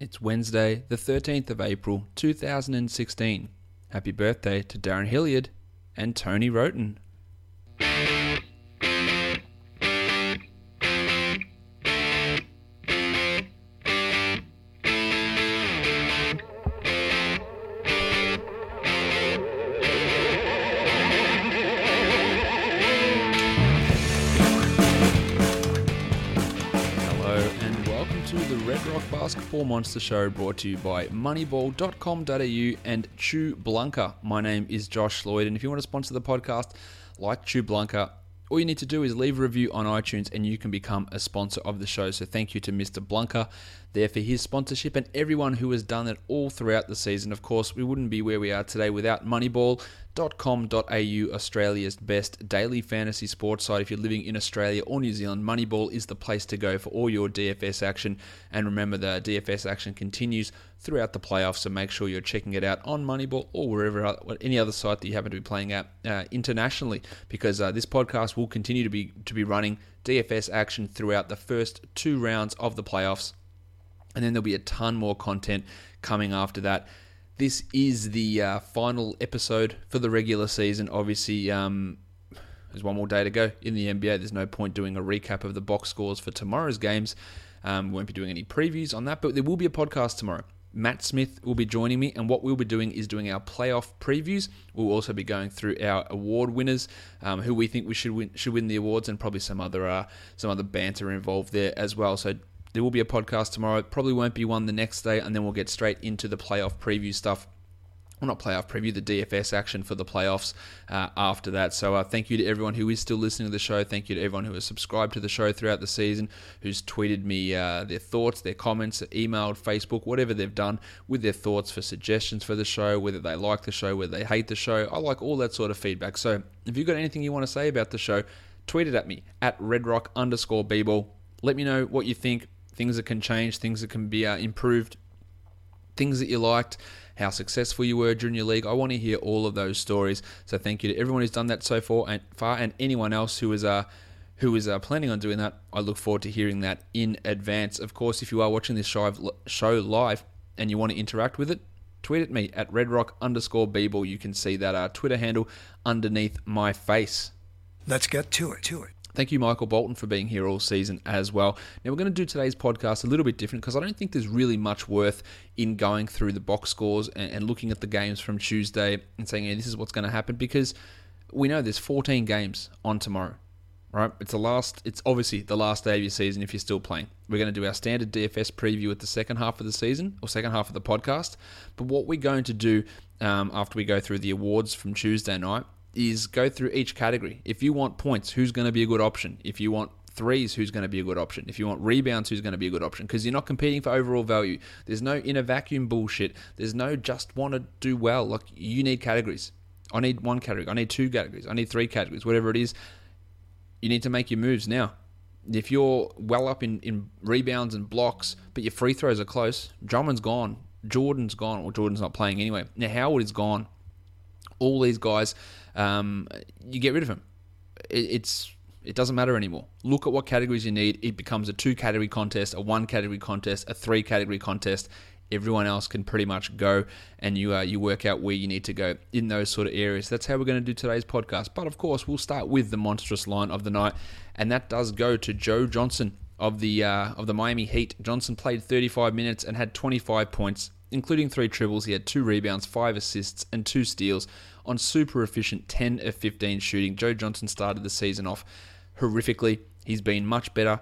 It's Wednesday, the 13th of April, 2016. Happy birthday to Darren Hilliard and Tony Roten. Basketball Monster Show brought to you by Moneyball.com.au and Chew Blanca. My name is Josh Lloyd, and if you want to sponsor the podcast like Chew Blanca, all you need to do is leave a review on iTunes and you can become a sponsor of the show. So thank you to Mr. Blanca there for his sponsorship and everyone who has done it all throughout the season. Of course, we wouldn't be where we are today without Moneyball.com.au, Australia's best daily fantasy sports site. If you're living in Australia or New Zealand, Moneyball is the place to go for all your DFS action. And remember, the DFS action continues throughout the playoffs, so make sure you're checking it out on Moneyball or wherever, any other site that you happen to be playing at internationally, because this podcast will continue to be running DFS action throughout the first two rounds of the playoffs, and then there'll be a ton more content coming after that. This is the final episode for the regular season. Obviously, there's one more day to go in the NBA. There's no point doing a recap of the box scores for tomorrow's games. We won't be doing any previews on that, but there will be a podcast tomorrow. Matt Smith will be joining me, and what we'll be doing is doing our playoff previews. We'll also be going through our award winners, who we think we should win the awards, and probably some other banter involved there as well. So there will be a podcast tomorrow. It probably won't be one the next day, and then we'll get straight into the playoff preview stuff. Well, not playoff preview, the DFS action for the playoffs after that. So thank you to everyone who is still listening to the show. Thank you to everyone who has subscribed to the show throughout the season, who's tweeted me their thoughts, their comments, emailed, Facebook, whatever they've done with their thoughts for suggestions for the show, whether they like the show, whether they hate the show. I like all that sort of feedback. So if you've got anything you want to say about the show, tweet it at me at redrock_bball. Let me know what you think, things that can change, things that can be improved, things that you liked, how successful you were during your league. I want to hear all of those stories. So thank you to everyone who's done that so far, and anyone else who is planning on doing that. I look forward to hearing that in advance. Of course, if you are watching this show live and you want to interact with it, tweet at me at redrock_bball. You can see that Twitter handle underneath my face. Let's get to it. Thank you, Michael Bolton, for being here all season as well. Now, we're going to do today's podcast a little bit different because I don't think there's really much worth in going through the box scores and looking at the games from Tuesday and saying, hey, this is what's going to happen, because we know there's 14 games on tomorrow, right? It's obviously the last day of your season if you're still playing. We're going to do our standard DFS preview at the second half of the season, or second half of the podcast. But what we're going to do after we go through the awards from Tuesday night is go through each category. If you want points, who's going to be a good option? If you want threes, who's going to be a good option? If you want rebounds, who's going to be a good option? Because you're not competing for overall value. There's no inner vacuum bullshit. There's no just want to do well. Like, you need categories. I need one category. I need two categories. I need three categories. Whatever it is, you need to make your moves now. If you're well up in rebounds and blocks, but your free throws are close, Drummond's gone. Jordan's gone. Or Jordan's not playing anyway. Now, Howard is gone. All these guys, you get rid of them. It doesn't matter anymore. Look at what categories you need. It becomes a 2-category contest, a 1-category contest, a 3-category contest. Everyone else can pretty much go, and you work out where you need to go in those sort of areas. That's how we're going to do today's podcast. But of course, we'll start with the monstrous line of the night, and that does go to Joe Johnson of the Miami Heat. Johnson played 35 minutes and had 25 points, including 3 triples. He had 2 rebounds, 5 assists, and 2 steals on super efficient 10 of 15 shooting. Joe Johnson started the season off horrifically. He's been much better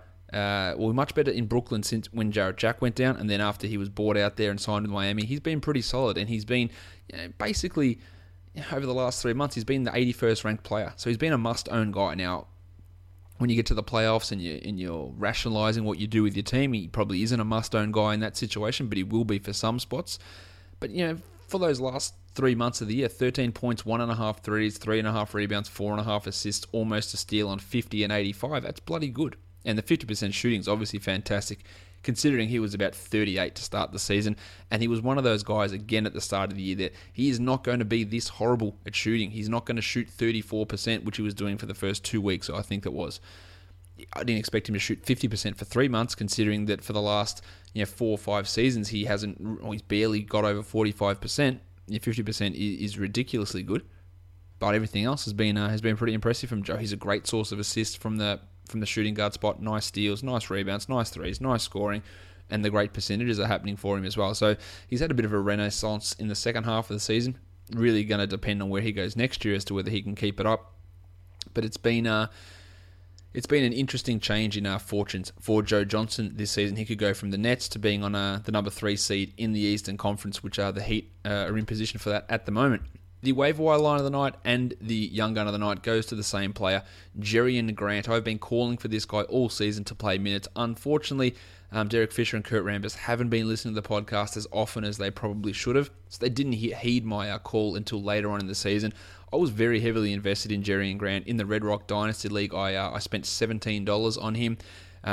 in Brooklyn since when Jarrett Jack went down, and then after he was bought out there and signed with Miami, he's been pretty solid, and he's been basically over the last 3 months, he's been the 81st ranked player. So he's been a must-own guy. Now, when you get to the playoffs and you're rationalizing what you do with your team, he probably isn't a must-own guy in that situation, but he will be for some spots. But, for those last 3 months of the year, 13 points, 1.5 threes, 3.5 rebounds, 4.5 assists, almost a steal on 50 and 85. That's bloody good. And the 50% shooting is obviously fantastic, considering he was about 38 to start the season. And he was one of those guys, again, at the start of the year, that he is not going to be this horrible at shooting. He's not going to shoot 34%, which he was doing for the first 2 weeks, I think it was. I didn't expect him to shoot 50% for 3 months, considering that for the last 4 or 5 seasons, he's barely got over 45%. 50% is ridiculously good, but everything else has been pretty impressive from Joe. He's a great source of assists from the shooting guard spot. Nice steals, nice rebounds, nice threes, nice scoring, and the great percentages are happening for him as well. So he's had a bit of a renaissance in the second half of the season. Really going to depend on where he goes next year as to whether he can keep it up. But it's been an interesting change in our fortunes for Joe Johnson this season. He could go from the Nets to being on the number 3 seed in the Eastern Conference, which the Heat are in position for that at the moment. The waiver wire line of the night and the young gun of the night goes to the same player, Jerian Grant. I've been calling for this guy all season to play minutes. Unfortunately, Derek Fisher and Kurt Rambis haven't been listening to the podcast as often as they probably should have, so they didn't heed my call until later on in the season. I was very heavily invested in Jerian Grant. In the Red Rock Dynasty League, I spent $17 on him.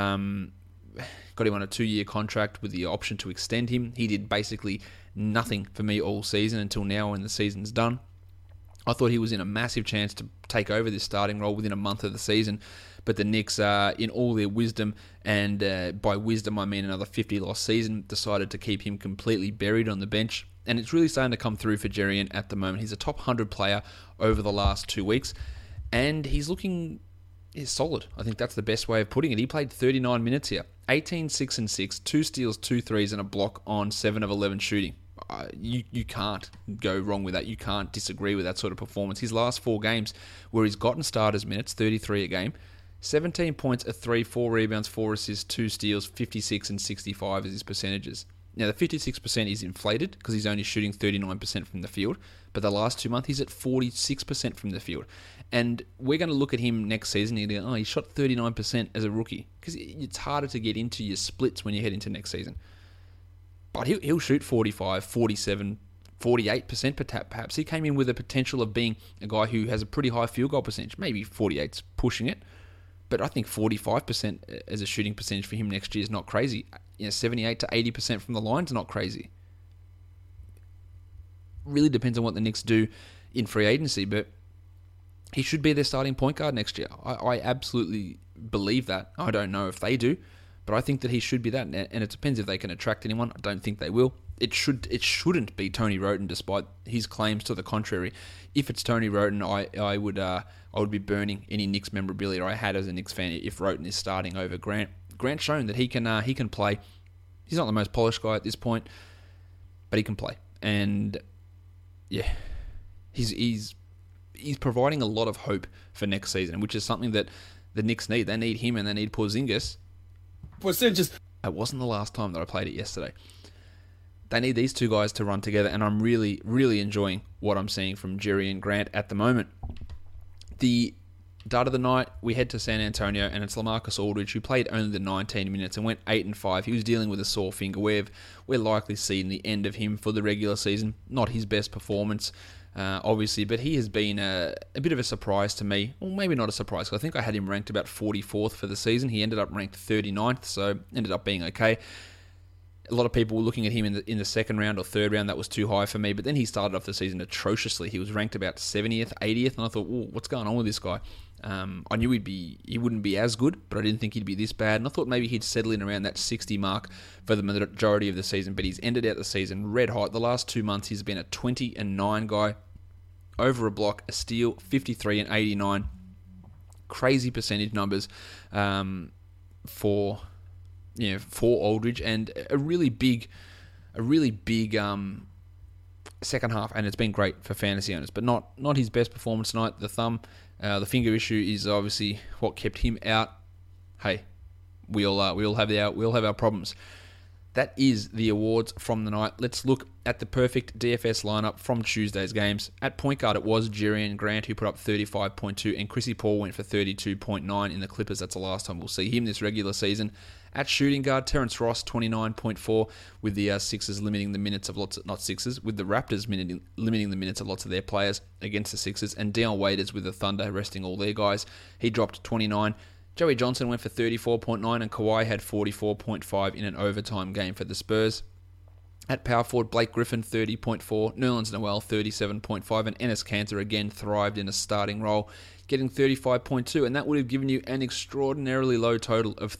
Got him on a 2-year contract with the option to extend him. He did basically nothing for me all season until now when the season's done. I thought he was in a massive chance to take over this starting role within a month of the season, but the Knicks, in all their wisdom, and by wisdom I mean another 50-loss season, decided to keep him completely buried on the bench. And it's really starting to come through for Jerian at the moment. He's a top 100 player over the last 2 weeks, and he's looking solid. I think that's the best way of putting it. He played 39 minutes here. 18, 6 and 6, 2 steals, 2 threes, and a block on 7 of 11 shooting. You can't go wrong with that. You can't disagree with that sort of performance. His last 4 games where he's gotten starters minutes, 33 a game, 17 points, a 3, 4 rebounds, 4 assists, 2 steals, 56 and 65 as his percentages. Now, the 56% is inflated because he's only shooting 39% from the field, but the last 2 months he's at 46% from the field. And we're going to look at him next season and go, he shot 39% as a rookie, because it's harder to get into your splits when you head into next season. But he'll shoot 45, 47, 48% perhaps. He came in with a potential of being a guy who has a pretty high field goal percentage. Maybe 48's pushing it, but I think 45% as a shooting percentage for him next year is not crazy. 78 to 80% from the line's not crazy. Really depends on what the Knicks do in free agency, but he should be their starting point guard next year. I absolutely believe that. I don't know if they do, but I think that he should be that, and it depends if they can attract anyone. I don't think they will. It shouldn't be Tony Wroten, despite his claims to the contrary. If it's Tony Wroten, I would be burning any Knicks memorabilia I had as a Knicks fan if Wroten is starting over Grant. Grant's shown that he can play. He's not the most polished guy at this point, but he can play, and yeah, he's providing a lot of hope for next season, which is something that the Knicks need. They need him and they need Porzingis. It wasn't the last time that I played it yesterday. They need these two guys to run together, and I'm really, really enjoying what I'm seeing from Jerian Grant at the moment. The dud of the night, we head to San Antonio, and it's LaMarcus Aldridge, who played only the 19 minutes and went 8-5. He was dealing with a sore finger. We're likely seeing the end of him for the regular season. Not his best performance, obviously, but he has been a bit of a surprise to me. Well, maybe not a surprise, because I think I had him ranked about 44th for the season. He ended up ranked 39th, so ended up being okay. A lot of people were looking at him in the second round or third round. That was too high for me. But then he started off the season atrociously. He was ranked about 70th, 80th, and I thought, what's going on with this guy? I knew he wouldn't be as good, but I didn't think he'd be this bad. And I thought maybe he'd settle in around that 60 mark for the majority of the season. But he's ended out the season red hot. The last 2 months, he's been a 20-9 guy, over a block, a steal, 53 and 89. Crazy percentage numbers for Aldridge, and a really big second half, and it's been great for fantasy owners, but not his best performance tonight. The finger issue is obviously what kept him out. Hey, we all have our problems. That is the awards from the night. Let's look at the perfect DFS lineup from Tuesday's games. At point guard, it was Jerian Grant, who put up 35.2, and Chrissy Paul went for 32.9 in the Clippers. That's the last time we'll see him this regular season. At shooting guard, Terrence Ross, 29.4, with the Sixers limiting the minutes of with the Raptors limiting the minutes of lots of their players against the Sixers, and Dion Waiters with the Thunder resting all their guys. He dropped 29. Joey Johnson went for 34.9, and Kawhi had 44.5 in an overtime game for the Spurs. At power forward, Blake Griffin, 30.4, Nerlens Noel, 37.5, and Enes Kanter again thrived in a starting role, getting 35.2, and that would have given you an extraordinarily low total of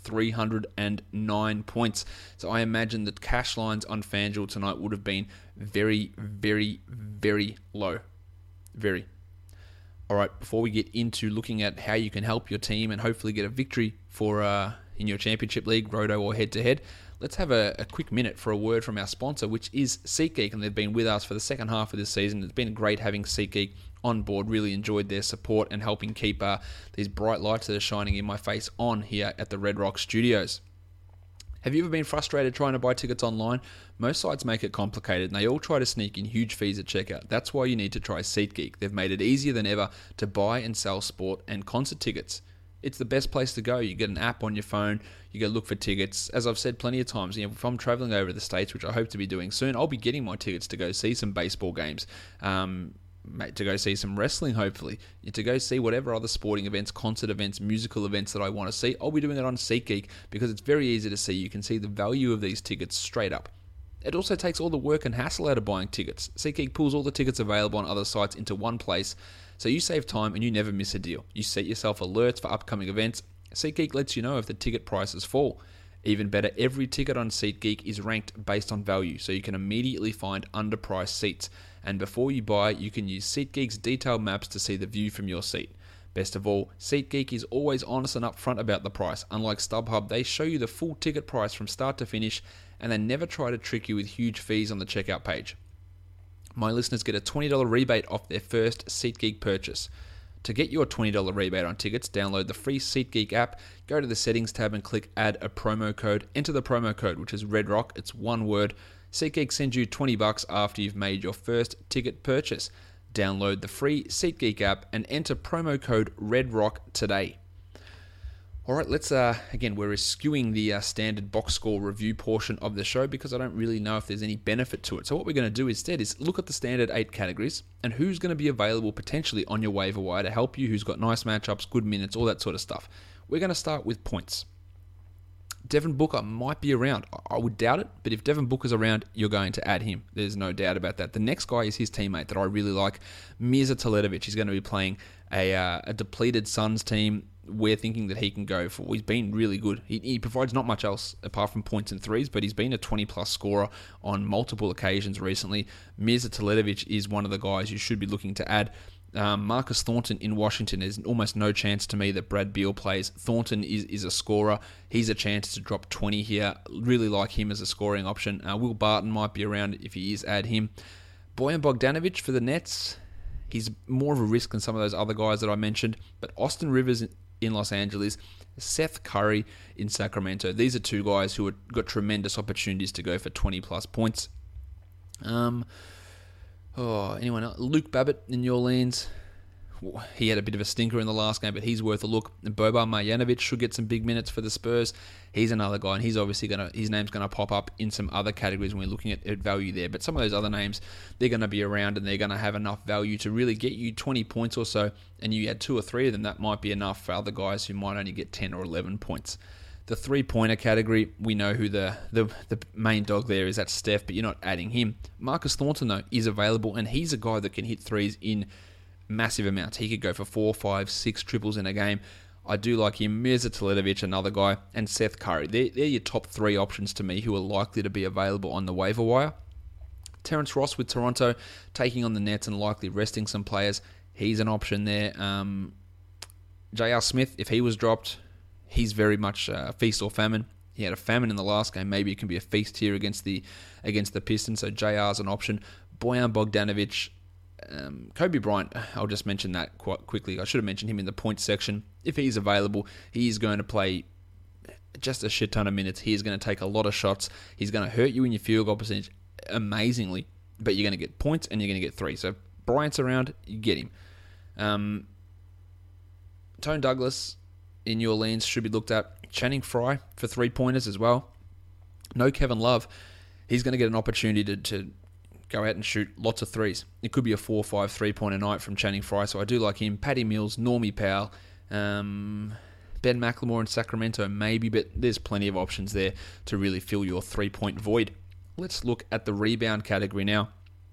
309 points. So I imagine that cash lines on FanDuel tonight would have been very, very, very low. Very. All right, before we get into looking at how you can help your team and hopefully get a victory for in your championship league, Roto or head-to-head, let's have a quick minute for a word from our sponsor, which is SeatGeek, and they've been with us for the second half of this season. It's been great having SeatGeek on board. Really enjoyed their support and helping keep these bright lights that are shining in my face on here at the Red Rock Studios. Have you ever been frustrated trying to buy tickets online? Most sites make it complicated, and they all try to sneak in huge fees at checkout. That's why you need to try SeatGeek. They've made it easier than ever to buy and sell sport and concert tickets. It's the best place to go. You get an app on your phone, you go look for tickets. As I've said plenty of times, if I'm traveling over the States, which I hope to be doing soon, I'll be getting my tickets to go see some baseball games, to go see some wrestling, hopefully, to go see whatever other sporting events, concert events, musical events that I want to see. I'll be doing it on SeatGeek because it's very easy to see. You can see the value of these tickets straight up. It also takes all the work and hassle out of buying tickets. SeatGeek pulls all the tickets available on other sites into one place, so you save time and you never miss a deal. You set yourself alerts for upcoming events. SeatGeek lets you know if the ticket prices fall. Even better, every ticket on SeatGeek is ranked based on value, so you can immediately find underpriced seats. And before you buy, you can use SeatGeek's detailed maps to see the view from your seat. Best of all, SeatGeek is always honest and upfront about the price. Unlike StubHub, they show you the full ticket price from start to finish, and they never try to trick you with huge fees on the checkout page. My listeners get a $20 rebate off their first SeatGeek purchase. To get your $20 rebate on tickets, download the free SeatGeek app, go to the settings tab and click add a promo code. Enter the promo code, which is REDROCK. It's one word. SeatGeek sends you $20 after you've made your first ticket purchase. Download the free SeatGeek app and enter promo code REDROCK today. All right, let's, again, we're eschewing the standard box score review portion of the show because I don't really know if there's any benefit to it. So what we're going to do instead is look at the standard 8 categories and who's going to be available potentially on your waiver wire to help you, who's got nice matchups, good minutes, all that sort of stuff. We're going to start with points. Devin Booker might be around. I would doubt it, but if Devin Booker's around, you're going to add him. There's no doubt about that. The next guy is his teammate that I really like, Mirza Teletovic. He's going to be playing a depleted Suns team. We're thinking that he can go for. He's been really good. He provides not much else apart from points and threes, but he's been a 20-plus scorer on multiple occasions recently. Mirza Teletovic is one of the guys you should be looking to add. Marcus Thornton in Washington, there's almost no chance to me that Brad Beal plays. Thornton is a scorer. He's a chance to drop 20 here. Really like him as a scoring option. Will Barton might be around. If he is, add him. Bojan Bogdanovic for the Nets. He's more of a risk than some of those other guys that I mentioned. But Austin Rivers in Los Angeles, Seth Curry in Sacramento. These are two guys who have got tremendous opportunities to go for 20-plus points. Anyone else? Luke Babbitt in New Orleans. He had a bit of a stinker in the last game, but he's worth a look. And Boban Marjanovic should get some big minutes for the Spurs. He's another guy, and he's obviously his name's going to pop up in some other categories when we're looking at value there. But some of those other names, they're going to be around, and they're going to have enough value to really get you 20 points or so. And you add 2 or 3 of them, that might be enough for other guys who might only get 10 or 11 points. The three-pointer category, we know who the main dog there is. That's Steph, but you're not adding him. Marcus Thornton, though, is available, and he's a guy that can hit threes in massive amounts. He could go for 4, 5, 6 triples in a game. I do like him. Mirza Teletovic, another guy, and Seth Curry. They're your top 3 options to me who are likely to be available on the waiver wire. Terrence Ross with Toronto, taking on the Nets and likely resting some players. He's an option there. J.R. Smith, if he was dropped, he's very much feast or famine. He had a famine in the last game. Maybe it can be a feast here against the Pistons. So JR's an option. Bojan Bogdanovic, Kobe Bryant. I'll just mention that quite quickly. I should have mentioned him in the points section. If he's available, he is going to play just a shit ton of minutes. He is going to take a lot of shots. He's going to hurt you in your field goal percentage amazingly, but you're going to get points and you're going to get 3. So Bryant's around, you get him. Tone Douglas in New Orleans should be looked at. Channing Frye for 3-pointers as well. No Kevin Love. He's going to get an opportunity to go out and shoot lots of threes. It could be a 4 or 5 3-pointer night from Channing Frye, so I do like him. Patty Mills, Normie Powell, Ben McLemore in Sacramento maybe, but there's plenty of options there to really fill your 3-point void. Let's look at the rebound category now.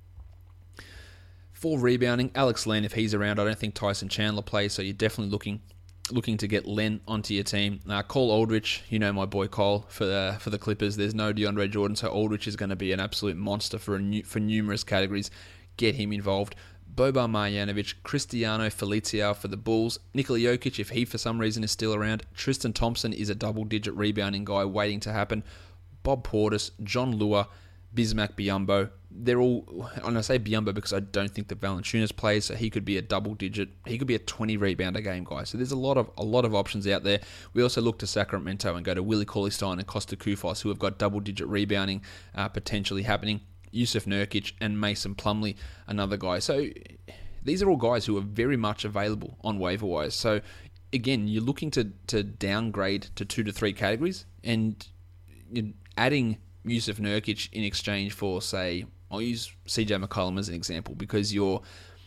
For rebounding, Alex Len, if he's around, I don't think Tyson Chandler plays, so you're definitely looking to get Len onto your team. Cole Aldrich, you know my boy Cole for the Clippers. There's no DeAndre Jordan, so Aldrich is going to be an absolute monster for numerous categories. Get him involved. Boban Marjanovic, Cristiano Felicio for the Bulls, Nikola Jokic, if he for some reason is still around, Tristan Thompson is a double-digit rebounding guy waiting to happen, Bob Portis, John Lua, Bismack Biyombo. They're all, and I say Biyombo because I don't think that Valanciunas plays, so he could be a double-digit, he could be a 20 rebounder game guy. So there's a lot of options out there. We also look to Sacramento and go to Willie Cauley-Stein and Costa Koufos, who have got double-digit rebounding potentially happening. Yusuf Nurkic and Mason Plumlee, another guy. So these are all guys who are very much available on waiver wires. So again, you're looking to downgrade to 2 to 3 categories, and you're adding Yusuf Nurkic in exchange for, say, I'll use CJ McCollum as an example, because you're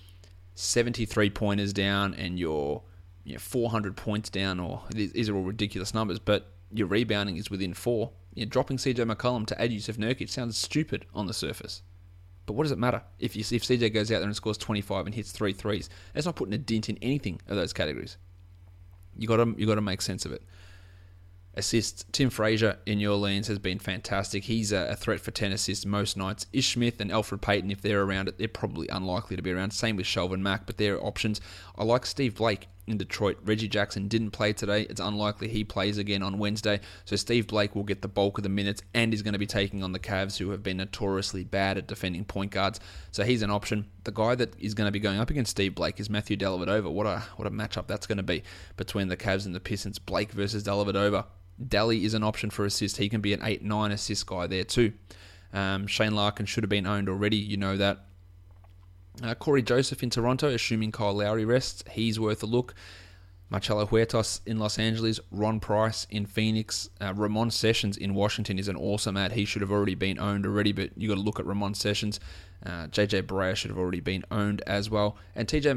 73 pointers down and you're 400 points down, or these are all ridiculous numbers, but your rebounding is within 4. Dropping CJ McCollum to add Yusuf Nurkic sounds stupid on the surface. But what does it matter? If CJ goes out there and scores 25 and hits 3 threes, that's not putting a dent in anything of those categories. You got to make sense of it. Assists. Tim Frazier in New Orleans has been fantastic. He's a threat for 10 assists most nights. Ish Smith and Alfred Payton, if they're around it, they're probably unlikely to be around. Same with Shelvin Mack, but they're options. I like Steve Blake in Detroit. Reggie Jackson didn't play today. It's unlikely he plays again on Wednesday. So Steve Blake will get the bulk of the minutes and is going to be taking on the Cavs, who have been notoriously bad at defending point guards. So he's an option. The guy that is going to be going up against Steve Blake is Matthew Dellavedova. What a matchup that's going to be between the Cavs and the Pistons. Blake versus Dellavedova. Daly is an option for assist. He can be an 8-9 assist guy there too. Shane Larkin should have been owned already. You know that. Corey Joseph in Toronto, assuming Kyle Lowry rests, he's worth a look. Marcelo Huertas in Los Angeles, Ron Price in Phoenix, Ramon Sessions in Washington is an awesome ad. He should have already been owned already, but you got to look at Ramon Sessions. JJ Barea should have already been owned as well. And TJ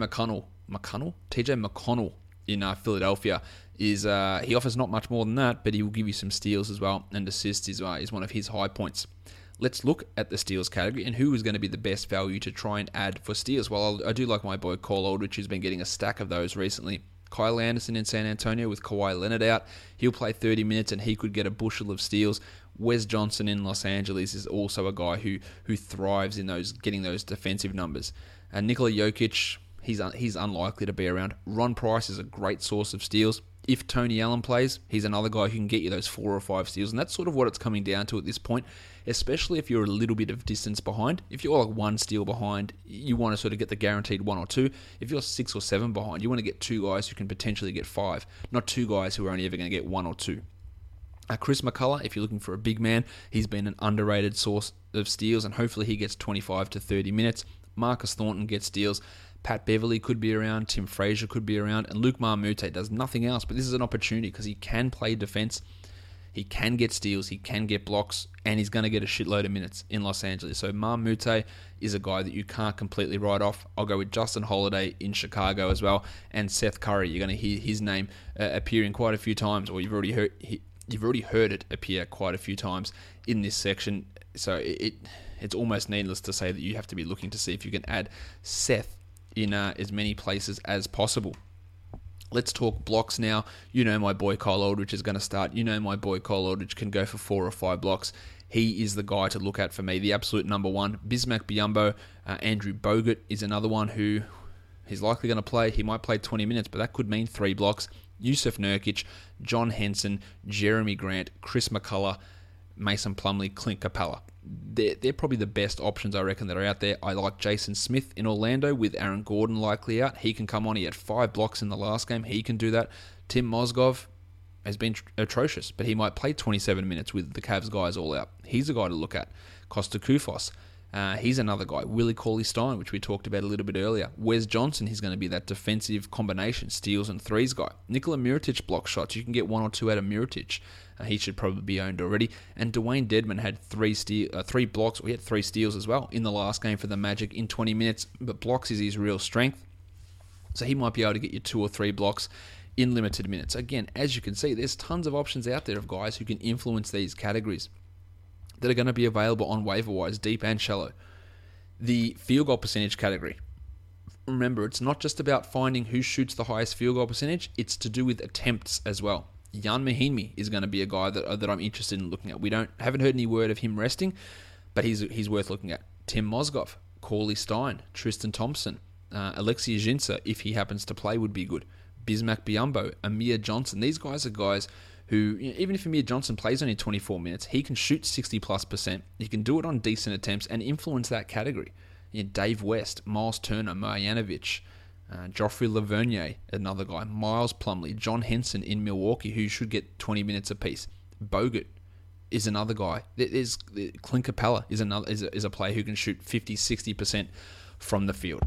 McConnell in Philadelphia is he offers not much more than that, but he will give you some steals as well, and assists is one of his high points. Let's look at the steals category and who is going to be the best value to try and add for steals. Well, I do like my boy Cole Aldrich, who's been getting a stack of those recently. Kyle Anderson in San Antonio with Kawhi Leonard out. He'll play 30 minutes and he could get a bushel of steals. Wes Johnson in Los Angeles is also a guy who thrives in those getting those defensive numbers. And Nikola Jokic, he's unlikely to be around. Ron Price is a great source of steals. If Tony Allen plays, he's another guy who can get you those 4 or 5 steals, and that's sort of what it's coming down to at this point, especially if you're a little bit of distance behind. If you're like 1 steal behind, you want to sort of get the guaranteed 1 or 2. If you're 6 or 7 behind, you want to get 2 guys who can potentially get 5, not 2 guys who are only ever going to get 1 or 2. Chris McCullough, if you're looking for a big man, he's been an underrated source of steals, and hopefully he gets 25 to 30 minutes. Marcus Thornton gets steals. Pat Beverly could be around, Tim Frazier could be around, and Luke Marmute does nothing else, but this is an opportunity because he can play defense, he can get steals, he can get blocks, and he's going to get a shitload of minutes in Los Angeles. So Marmute is a guy that you can't completely write off. I'll go with Justin Holiday in Chicago as well, and Seth Curry. You're going to hear his name appearing quite a few times, or you've already heard it appear quite a few times in this section. So it's almost needless to say that you have to be looking to see if you can add Seth in as many places as possible. Let's talk blocks now. You know my boy Kyle Aldrich is going to start. You know my boy Kyle Aldrich can go for 4 or 5 blocks. He is the guy to look at for me, the absolute number one. Bismack Biyombo, Andrew Bogut is another one who he's likely going to play. He might play 20 minutes, but that could mean 3 blocks. Yusuf Nurkic, John Henson, Jeremy Grant, Chris McCullough, Mason Plumlee, Clint Capella. They're probably the best options, I reckon, that are out there. I like Jason Smith in Orlando with Aaron Gordon likely out. He can come on. He had 5 blocks in the last game. He can do that. Tim Mozgov has been atrocious, but he might play 27 minutes with the Cavs guys all out. He's a guy to look at. Costa Koufos. He's another guy. Willie Cauley-Stein, which we talked about a little bit earlier. Wes Johnson, he's going to be that defensive combination, steals and threes guy. Nikola Mirotic block shots. You can get 1 or 2 out of Mirotic. He should probably be owned already. And Dwayne Dedman had 3 blocks. We had 3 steals as well in the last game for the Magic in 20 minutes. But blocks is his real strength. So he might be able to get you 2 or 3 blocks in limited minutes. Again, as you can see, there's tons of options out there of guys who can influence these categories. that are going to be available on waiver wires, deep and shallow. The field goal percentage category. Remember, it's not just about finding who shoots the highest field goal percentage, it's to do with attempts as well. Jan Mahinmi is going to be a guy that I'm interested in looking at. Haven't heard any word of him resting, but he's worth looking at. Tim Mozgov, Corley Stein, Tristan Thompson, Alexei Jinsa, if he happens to play, would be good. Bismack Biyombo, Amir Johnson. These guys are guys who, even if Amir Johnson plays only 24 minutes, he can shoot 60+%. He can do it on decent attempts and influence that category. Dave West, Miles Turner, Marjanovic, Joffrey Lavernier, another guy, Miles Plumlee, John Henson in Milwaukee, who should get 20 minutes apiece. Bogut is another guy. Clint Capella is a player who can shoot 50-60% from the field.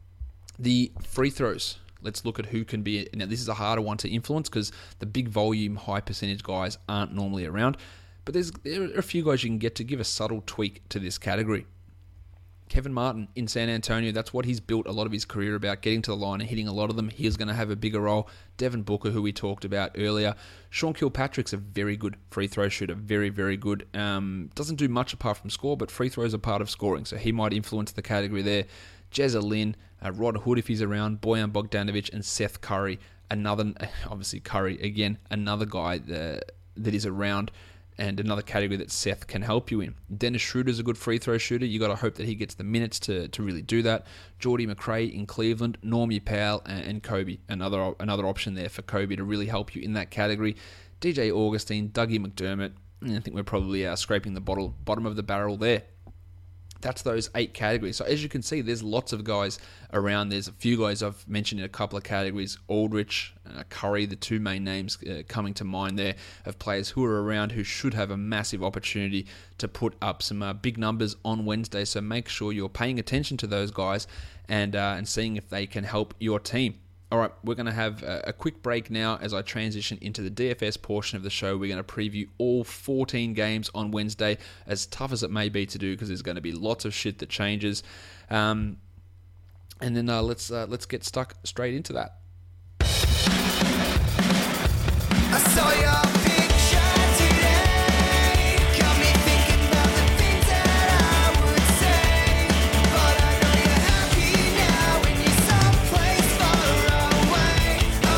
The free throws. Let's look at who can be. Now, this is a harder one to influence because the big volume, high percentage guys aren't normally around. But there are a few guys you can get to give a subtle tweak to this category. Kevin Martin in San Antonio, that's what he's built a lot of his career about, getting to the line and hitting a lot of them. He's going to have a bigger role. Devin Booker, who we talked about earlier. Sean Kilpatrick's a very good free throw shooter, very, very good. Doesn't do much apart from score, but free throws are part of scoring, so he might influence the category there. Jezza Lynn, Rod Hood if he's around, Bojan Bogdanovic, and Seth Curry. Obviously Curry, again, another guy that is around, and another category that Seth can help you in. Dennis Schroeder's a good free throw shooter. You got to hope that he gets the minutes to really do that. Geordie McRae in Cleveland, Normie Powell, and Kobe. Another option there for Kobe to really help you in that category. DJ Augustine, Dougie McDermott. I think we're probably scraping the bottom of the barrel there. That's those 8 categories. So as you can see, there's lots of guys around. There's a few guys I've mentioned in a couple of categories. Aldrich, Curry, the two main names coming to mind there of players who are around who should have a massive opportunity to put up some big numbers on Wednesday. So make sure you're paying attention to those guys and seeing if they can help your team. All right, we're going to have a quick break now as I transition into the DFS portion of the show. We're going to preview all 14 games on Wednesday, as tough as it may be to do because there's going to be lots of shit that changes. And then let's get stuck straight into that. I saw your picture today, got me thinking about the things that I would say, but I know you're happy now when you're someplace far away,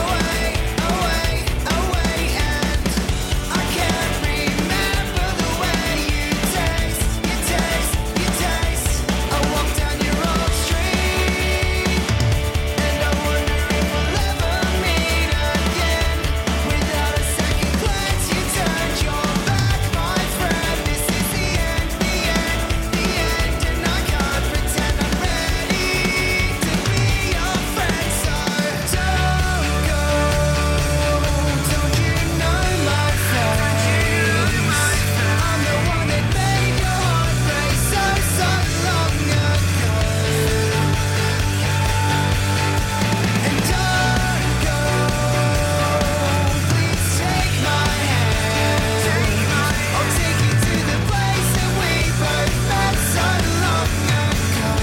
and I can't remember the way you taste. I walk down your old street, and I wonder if we'll ever meet again. Without a second glance, you turned your back, my friend. This is the end, and I can't pretend I'm ready to be your friend. So don't go, don't you know my face? I'm the one that made your heart break so long ago. And don't go, please take my hand. I'll take you to the place that we both met so long ago.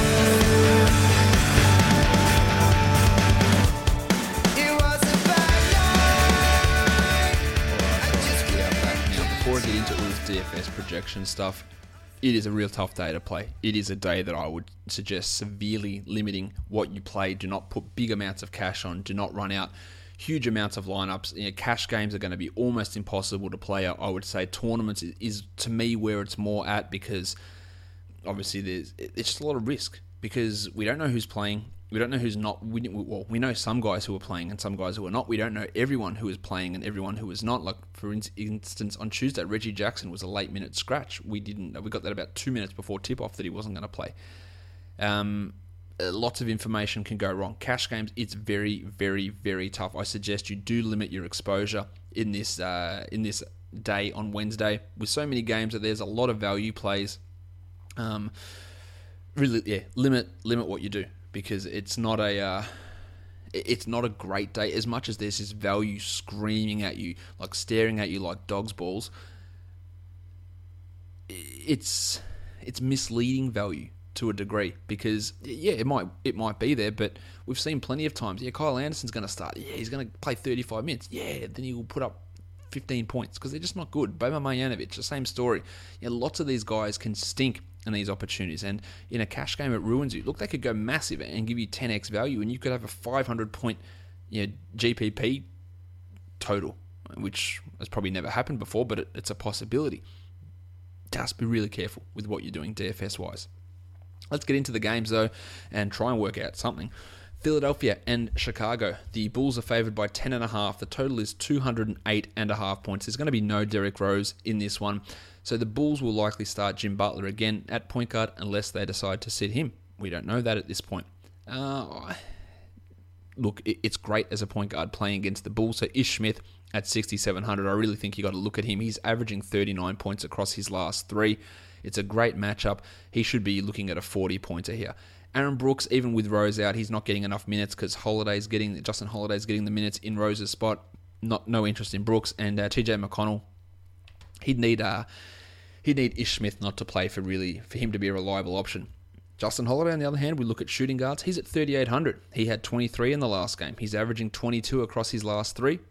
It was a bad night. We are back now. Before I get into all this DFS projection stuff, it is a real tough day to play. It is a day that I would suggest severely limiting what you play. Do not put big amounts of cash on. Do not run out huge amounts of lineups. Cash games are going to be almost impossible to play. I would say tournaments is to me where it's more at, because obviously it's just a lot of risk because we don't know who's playing. We don't know who's not. We know some guys who are playing and some guys who are not. We don't know everyone who is playing and everyone who is not. Like, for instance, on Tuesday, Reggie Jackson was a late-minute scratch. We got that about 2 minutes before tip-off that he wasn't going to play. Lots of information can go wrong. Cash games, it's very, very, very tough. I suggest you do limit your exposure in this day on Wednesday. With so many games that there's a lot of value plays. Really, yeah, limit what you do, because it's not a great day. As much as there's this value screaming at you, like staring at you like dog's balls, it's misleading value to a degree, because yeah, it might be there, but we've seen plenty of times. Yeah, Kyle Anderson's going to start. Yeah, he's going to play 35 minutes. Yeah, then he will put up 15 points because they're just not good. Boban Marjanovic, the same story. Lots of these guys can stink in these opportunities, and in a cash game, it ruins you. Look, they could go massive and give you 10x value, and you could have a 500-point GPP total, which has probably never happened before, but it's a possibility. Just be really careful with what you're doing DFS-wise. Let's get into the games, though, and try and work out something. Philadelphia and Chicago. The Bulls are favored by 10.5. The total is 208.5 points. There's going to be no Derrick Rose in this one. So the Bulls will likely start Jim Butler again at point guard unless they decide to sit him. We don't know that at this point. Look, it's great as a point guard playing against the Bulls. So Ish Smith at 6,700. I really think you got to look at him. He's averaging 39 points across his last 3. It's a great matchup. He should be looking at a 40-pointer here. Aaron Brooks, even with Rose out, he's not getting enough minutes because Justin Holiday's getting the minutes in Rose's spot. No interest in Brooks. And TJ McConnell, he'd need Ish Smith not to play for him to be a reliable option. Justin Holiday, on the other hand, we look at shooting guards. He's at 3,800. He had 23 in the last game. He's averaging 22 across his last 3.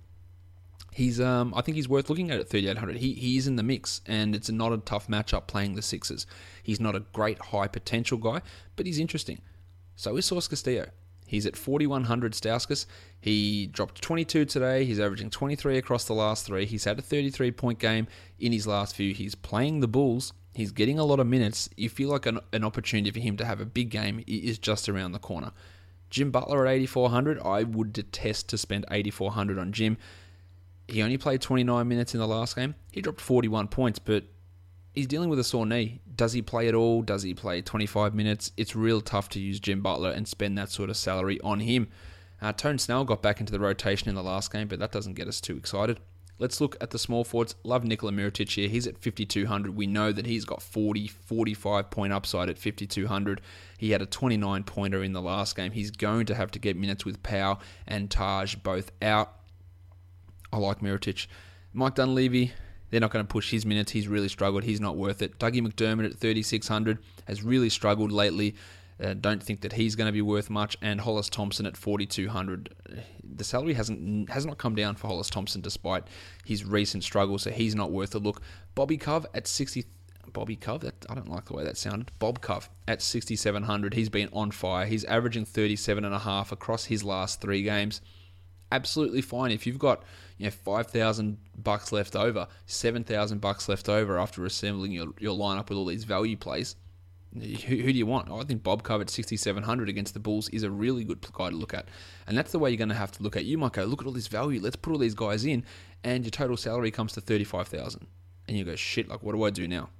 I think he's worth looking at 3,800. He is in the mix, and it's not a tough matchup playing the Sixers. He's not a great high potential guy, but he's interesting. So is Sauce Castillo. He's at 4,100 Stauskas. He dropped 22 today. He's averaging 23 across the last 3. He's had a 33-point game in his last few. He's playing the Bulls. He's getting a lot of minutes. You feel like an opportunity for him to have a big game is just around the corner. Jim Butler at 8,400. I would detest to spend 8,400 on Jim. He only played 29 minutes in the last game. He dropped 41 points, but he's dealing with a sore knee. Does he play at all? Does he play 25 minutes? It's real tough to use Jim Butler and spend that sort of salary on him. Tone Snell got back into the rotation in the last game, but that doesn't get us too excited. Let's look at the small forwards. Love Nikola Mirotic here. He's at 5,200. We know that he's got 45 point upside at 5,200. He had a 29-pointer in the last game. He's going to have to get minutes with Powell and Taj both out. I like Mirotic. Mike Dunleavy, they're not going to push his minutes. He's really struggled. He's not worth it. Dougie McDermott at 3,600 has really struggled lately. Don't think that he's going to be worth much. And Hollis Thompson at 4,200. The salary has not come down for Hollis Thompson despite his recent struggles, so he's not worth a look. Bobby Cove at 60. Bobby Cove? I don't like the way that sounded. Bob Cove at 6,700. He's been on fire. He's averaging 37.5 across his last 3 games. Absolutely fine if you've got $5,000 left over, $7,000 left over after assembling your lineup with all these value plays. Who do you want? I think Bob Cove at 6,700 against the Bulls is a really good guy to look at, and that's the way you're going to have to look at. You might go, look at all this value. Let's put all these guys in, and your total salary comes to $35,000, and you go, shit. Like, what do I do now?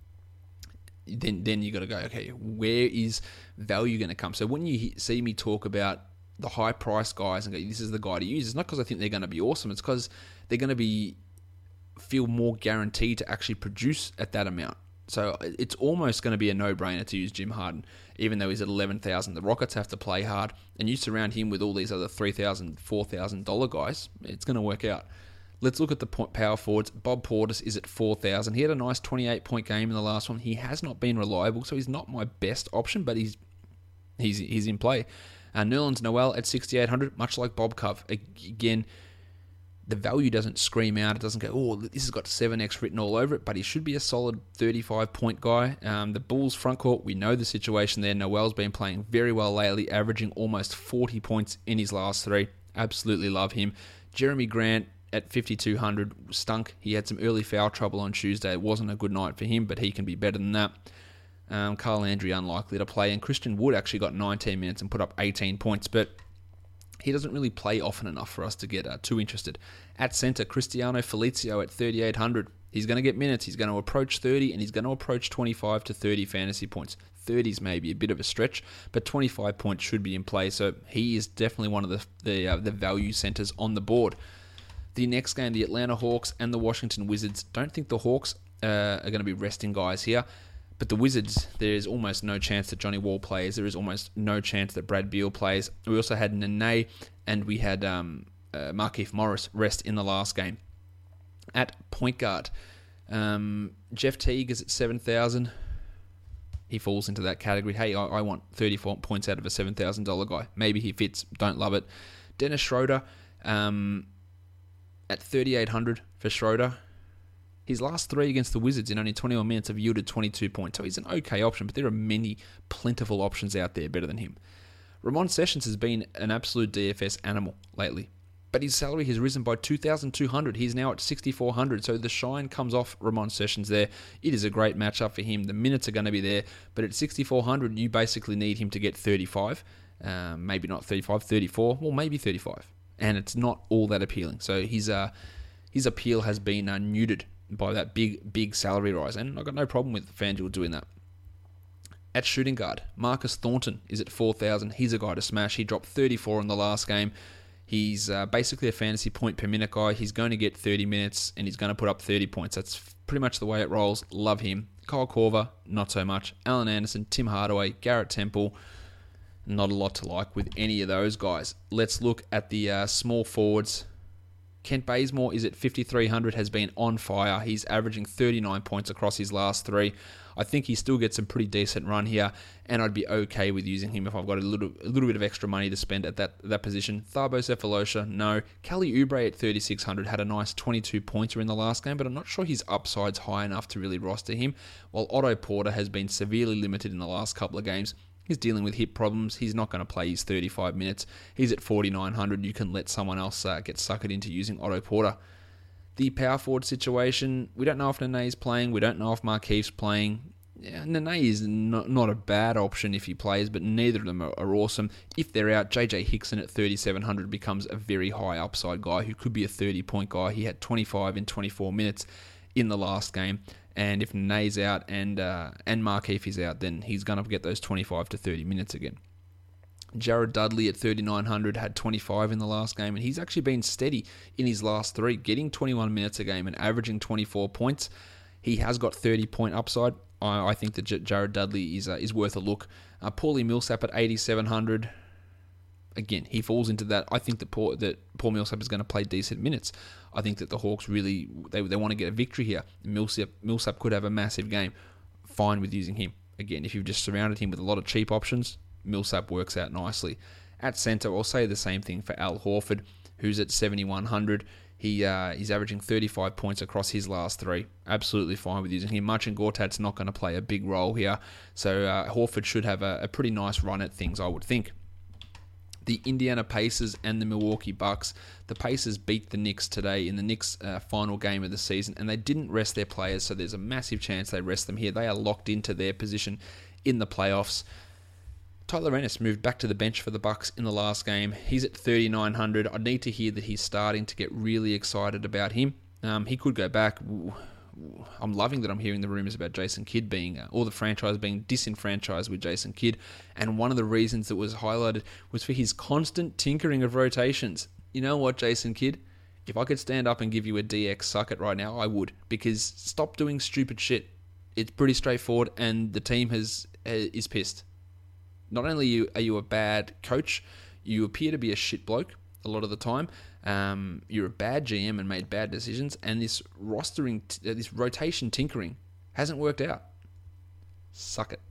Then you got to go, okay, where is value going to come? So when you see me talk about the high price guys and go, this is the guy to use, it's not because I think they're going to be awesome. It's because they're going to feel more guaranteed to actually produce at that amount. So it's almost going to be a no-brainer to use Jim Harden, even though he's at 11,000. The Rockets have to play hard, and you surround him with all these other $3,000, $4,000 guys, it's going to work out. Let's look at the power forwards. Bob Portis is at 4,000. He had a nice 28-point game in the last one. He has not been reliable, so he's not my best option, but he's in play. Nerlens Noel at 6,800, much like Bob Cove. Again, the value doesn't scream out. It doesn't go, oh, this has got 7x written all over it, but he should be a solid 35-point guy. The Bulls front court, we know the situation there. Noel's been playing very well lately, averaging almost 40 points in his last 3. Absolutely love him. Jeremy Grant at 5,200 stunk. He had some early foul trouble on Tuesday. It wasn't a good night for him, but he can be better than that. Carl Landry unlikely to play, and Christian Wood actually got 19 minutes and put up 18 points, but he doesn't really play often enough for us to get too interested. At center, Cristiano Felicio at 3,800. He's going to get minutes. He's going to approach 30, and he's going to approach 25 to 30 fantasy points. 30s may be a bit of a stretch, but 25 points should be in play, so he is definitely one of the value centers on the board. The next game, the Atlanta Hawks and the Washington Wizards. Don't think the Hawks are going to be resting guys here. But the Wizards, there is almost no chance that Johnny Wall plays. There is almost no chance that Brad Beal plays. We also had Nene and we had Markieff Morris rest in the last game. At point guard, Jeff Teague is at 7,000. He falls into that category. Hey, I want 34 points out of a $7,000 guy. Maybe he fits. Don't love it. Dennis Schroeder, at 3,800 for Schroeder. His last 3 against the Wizards in only 21 minutes have yielded 22 points, so he's an okay option, but there are many plentiful options out there better than him. Ramon Sessions has been an absolute DFS animal lately, but his salary has risen by 2,200. He's now at 6,400, so the shine comes off Ramon Sessions there. It is a great matchup for him. The minutes are going to be there, but at 6,400, you basically need him to get 35. Maybe not 35, 34, well, maybe 35. And it's not all that appealing. So his appeal has been neutered by that big salary rise, and I've got no problem with FanDuel doing that. At shooting guard, Marcus Thornton is at 4,000. He's a guy to smash. He dropped 34 in the last game. He's basically a fantasy point per minute guy. He's going to get 30 minutes, and he's going to put up 30 points. That's pretty much the way it rolls. Love him. Kyle Korver, not so much. Alan Anderson, Tim Hardaway, Garrett Temple. Not a lot to like with any of those guys. Let's look at the small forwards. Kent Bazemore is at 5,300, has been on fire. He's averaging 39 points across his last 3. I think he still gets a pretty decent run here, and I'd be okay with using him if I've got a little bit of extra money to spend at that position. Thabo Sefolosha, no. Kelly Oubre at 3,600 had a nice 22-pointer in the last game, but I'm not sure his upside's high enough to really roster him, while Otto Porter has been severely limited in the last couple of games. He's dealing with hip problems. He's not going to play his 35 minutes. He's at 4,900. You can let someone else get suckered into using Otto Porter. The power forward situation, we don't know if Nene's playing. We don't know if Markeith's playing. Yeah, Nene is not a bad option if he plays, but neither of them are awesome. If they're out, JJ Hickson at 3,700 becomes a very high upside guy who could be a 30-point guy. He had 25 in 24 minutes in the last game. And if Nene's out and Markeith is out, then he's going to get those 25 to 30 minutes again. Jared Dudley at 3,900 had 25 in the last game, and he's actually been steady in his last 3, getting 21 minutes a game and averaging 24 points. He has got 30-point upside. I think that Jared Dudley is worth a look. Paulie Millsap at 8,700. Again, he falls into that. I think that Paul Millsap is going to play decent minutes. I think that the Hawks really, they want to get a victory here. Millsap could have a massive game. Fine with using him. Again, if you've just surrounded him with a lot of cheap options, Millsap works out nicely. At centre, I'll say the same thing for Al Horford, who's at 7,100. He's averaging 35 points across his last 3. Absolutely fine with using him. Marcin Gortat's not going to play a big role here, so Horford should have a pretty nice run at things, I would think. The Indiana Pacers and the Milwaukee Bucks. The Pacers beat the Knicks today in the Knicks' final game of the season, and they didn't rest their players, so there's a massive chance they rest them here. They are locked into their position in the playoffs. Tyler Ennis moved back to the bench for the Bucks in the last game. He's at 3,900. I need to hear that he's starting to get really excited about him. He could go back. I'm loving that I'm hearing the rumors about Jason Kidd being, or the franchise being disenfranchised with Jason Kidd. And one of the reasons that was highlighted was for his constant tinkering of rotations. You know what, Jason Kidd? If I could stand up and give you a DX suck it right now, I would. Because stop doing stupid shit. It's pretty straightforward, and the team is pissed. Not only are you a bad coach, you appear to be a shit bloke a lot of the time. You're a bad GM and made bad decisions, and this this rotation tinkering hasn't worked out. Suck it.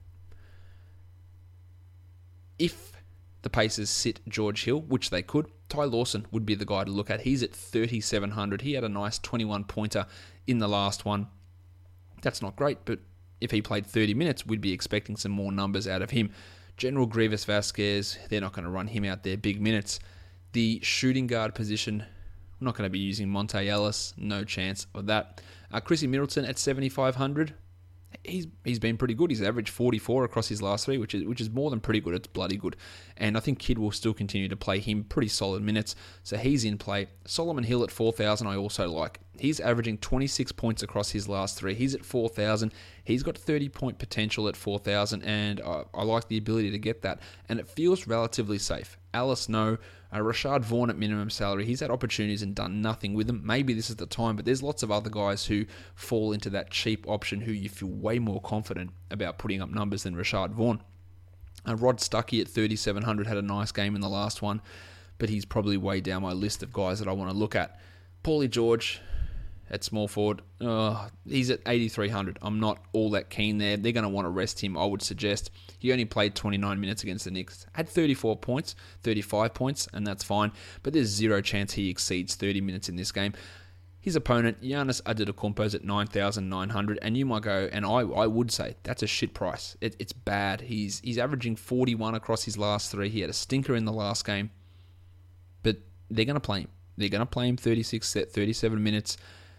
If the Pacers sit George Hill, which they could, Ty Lawson would be the guy to look at. He's at 3,700. He had a nice 21-pointer in the last one. That's not great, but if he played 30 minutes, we'd be expecting some more numbers out of him. General Grievous Vasquez, they're not going to run him out there big minutes. The shooting guard position, I'm not going to be using Monte Ellis. No chance of that. Chrissy Middleton at 7,500. He's been pretty good. He's averaged 44 across his last 3, which is more than pretty good. It's bloody good. And I think Kidd will still continue to play him pretty solid minutes. So he's in play. Solomon Hill at 4,000 I also like. He's averaging 26 points across his last 3. He's at 4,000. He's got 30-point potential at 4,000, and I like the ability to get that. And it feels relatively safe. Alice, no. Rashad Vaughn at minimum salary. He's had opportunities and done nothing with them. Maybe this is the time, but there's lots of other guys who fall into that cheap option who you feel way more confident about putting up numbers than Rashad Vaughn. Rod Stuckey at 3,700 had a nice game in the last one, but he's probably way down my list of guys that I want to look at. Paulie George, at small forward. He's at 8,300. I'm not all that keen there. They're going to want to rest him, I would suggest. He only played 29 minutes against the Knicks. Had 34 points, 35 points, and that's fine. But there's zero chance he exceeds 30 minutes in this game. His opponent, Giannis Antetokounmpo, is at 9,900, and you might go, and I would say, that's a shit price. It's bad. He's averaging 41 across his last three. He had a stinker in the last game, but they're going to play him. They're going to play him 37 minutes.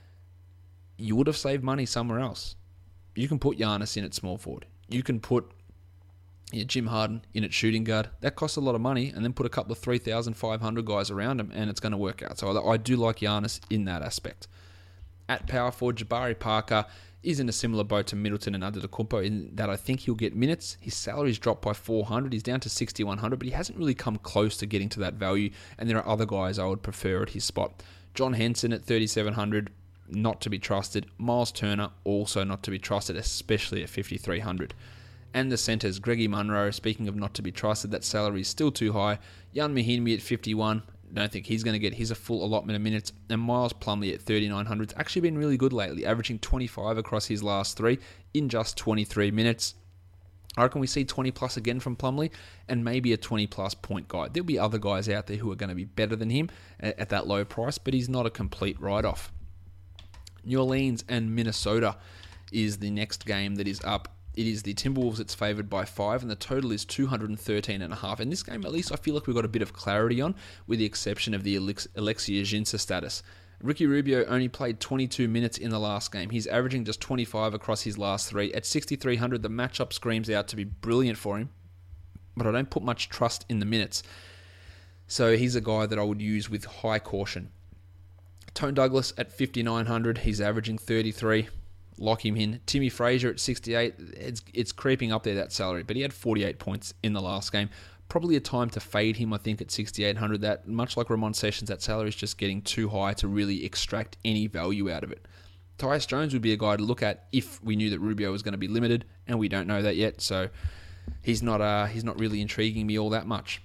You would have saved money somewhere else. You can put Giannis in at small forward. You can put Jim Harden in at shooting guard. That costs a lot of money, and then put a couple of 3,500 guys around him, and it's going to work out. So I do like Giannis in that aspect. At power forward, Jabari Parker is in a similar boat to Middleton and Antetokounmpo in that I think he'll get minutes. His salary's dropped by 400. He's down to 6,100, but he hasn't really come close to getting to that value, and there are other guys I would prefer at his spot. John Henson at 3,700, not to be trusted. Miles Turner, also not to be trusted, especially at 5,300. And the centres, Greggy Munro, speaking of not to be trusted, that salary is still too high. Jan Mahinmi at 51, don't think he's going to get his a full allotment of minutes. And Miles Plumlee at 3,900. It's actually been really good lately, averaging 25 across his last three in just 23 minutes. I reckon we see 20 plus again from Plumlee, and maybe a 20 plus point guy. There'll be other guys out there who are going to be better than him at that low price, but he's not a complete write-off. New Orleans and Minnesota is the next game that is up. It is the Timberwolves that's favoured by 5, and the total is 213.5. In this game, at least, I feel like we've got a bit of clarity on, with the exception of the Alexia Jinsa status. Ricky Rubio only played 22 minutes in the last game. He's averaging just 25 across his last three. At 6,300, the matchup screams out to be brilliant for him, but I don't put much trust in the minutes. So he's a guy that I would use with high caution. Tone Douglas at 5,900, he's averaging 33. Lock him in. Timmy Frazier at 68, it's creeping up there, that salary, but he had 48 points in the last game. Probably a time to fade him, I think, at 6,800. That, much like Ramon Sessions, that salary is just getting too high to really extract any value out of it. Tyus Jones would be a guy to look at if we knew that Rubio was going to be limited, and we don't know that yet, so he's not really intriguing me all that much.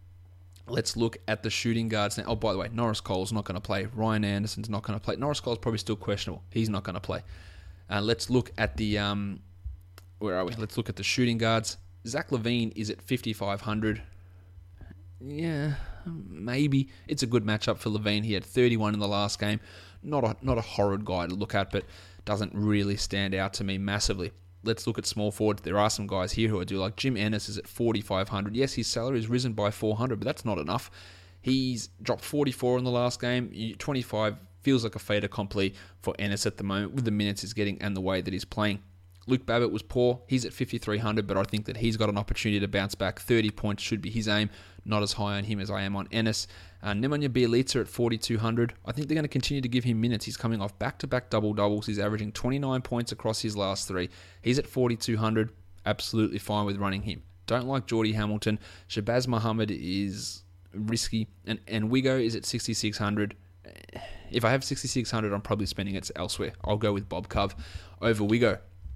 Let's look at the shooting guards now. Oh, by the way, Norris Cole's not going to play. Ryan Anderson's not going to play. Norris Cole's probably still questionable. He's not going to play. Let's look at the where are we? Let's look at the shooting guards. Zach LaVine is at 5,500. Yeah, maybe it's a good matchup for LaVine. He had 31 in the last game. Not a horrid guy to look at, but doesn't really stand out to me massively. Let's look at small forwards. There are some guys here who I do like. Jim Ennis is at 4,500. Yes, his salary has risen by 400, but that's not enough. He's dropped 44 in the last game. 25 feels like a fait accompli for Ennis at the moment with the minutes he's getting and the way that he's playing. Luke Babbitt was poor. He's at 5,300, but I think that he's got an opportunity to bounce back. 30 points should be his aim. Not as high on him as I am on Ennis. Nemanja Bjelica at 4,200. I think they're going to continue to give him minutes. He's coming off back-to-back double-doubles. He's averaging 29 points across his last three. He's at 4,200. Absolutely fine with running him. Don't like Geordie Hamilton. Shabazz Muhammad is risky. And Wigo is at 6,600. If I have 6,600, I'm probably spending it elsewhere. I'll go with Bob Cove over Wigo.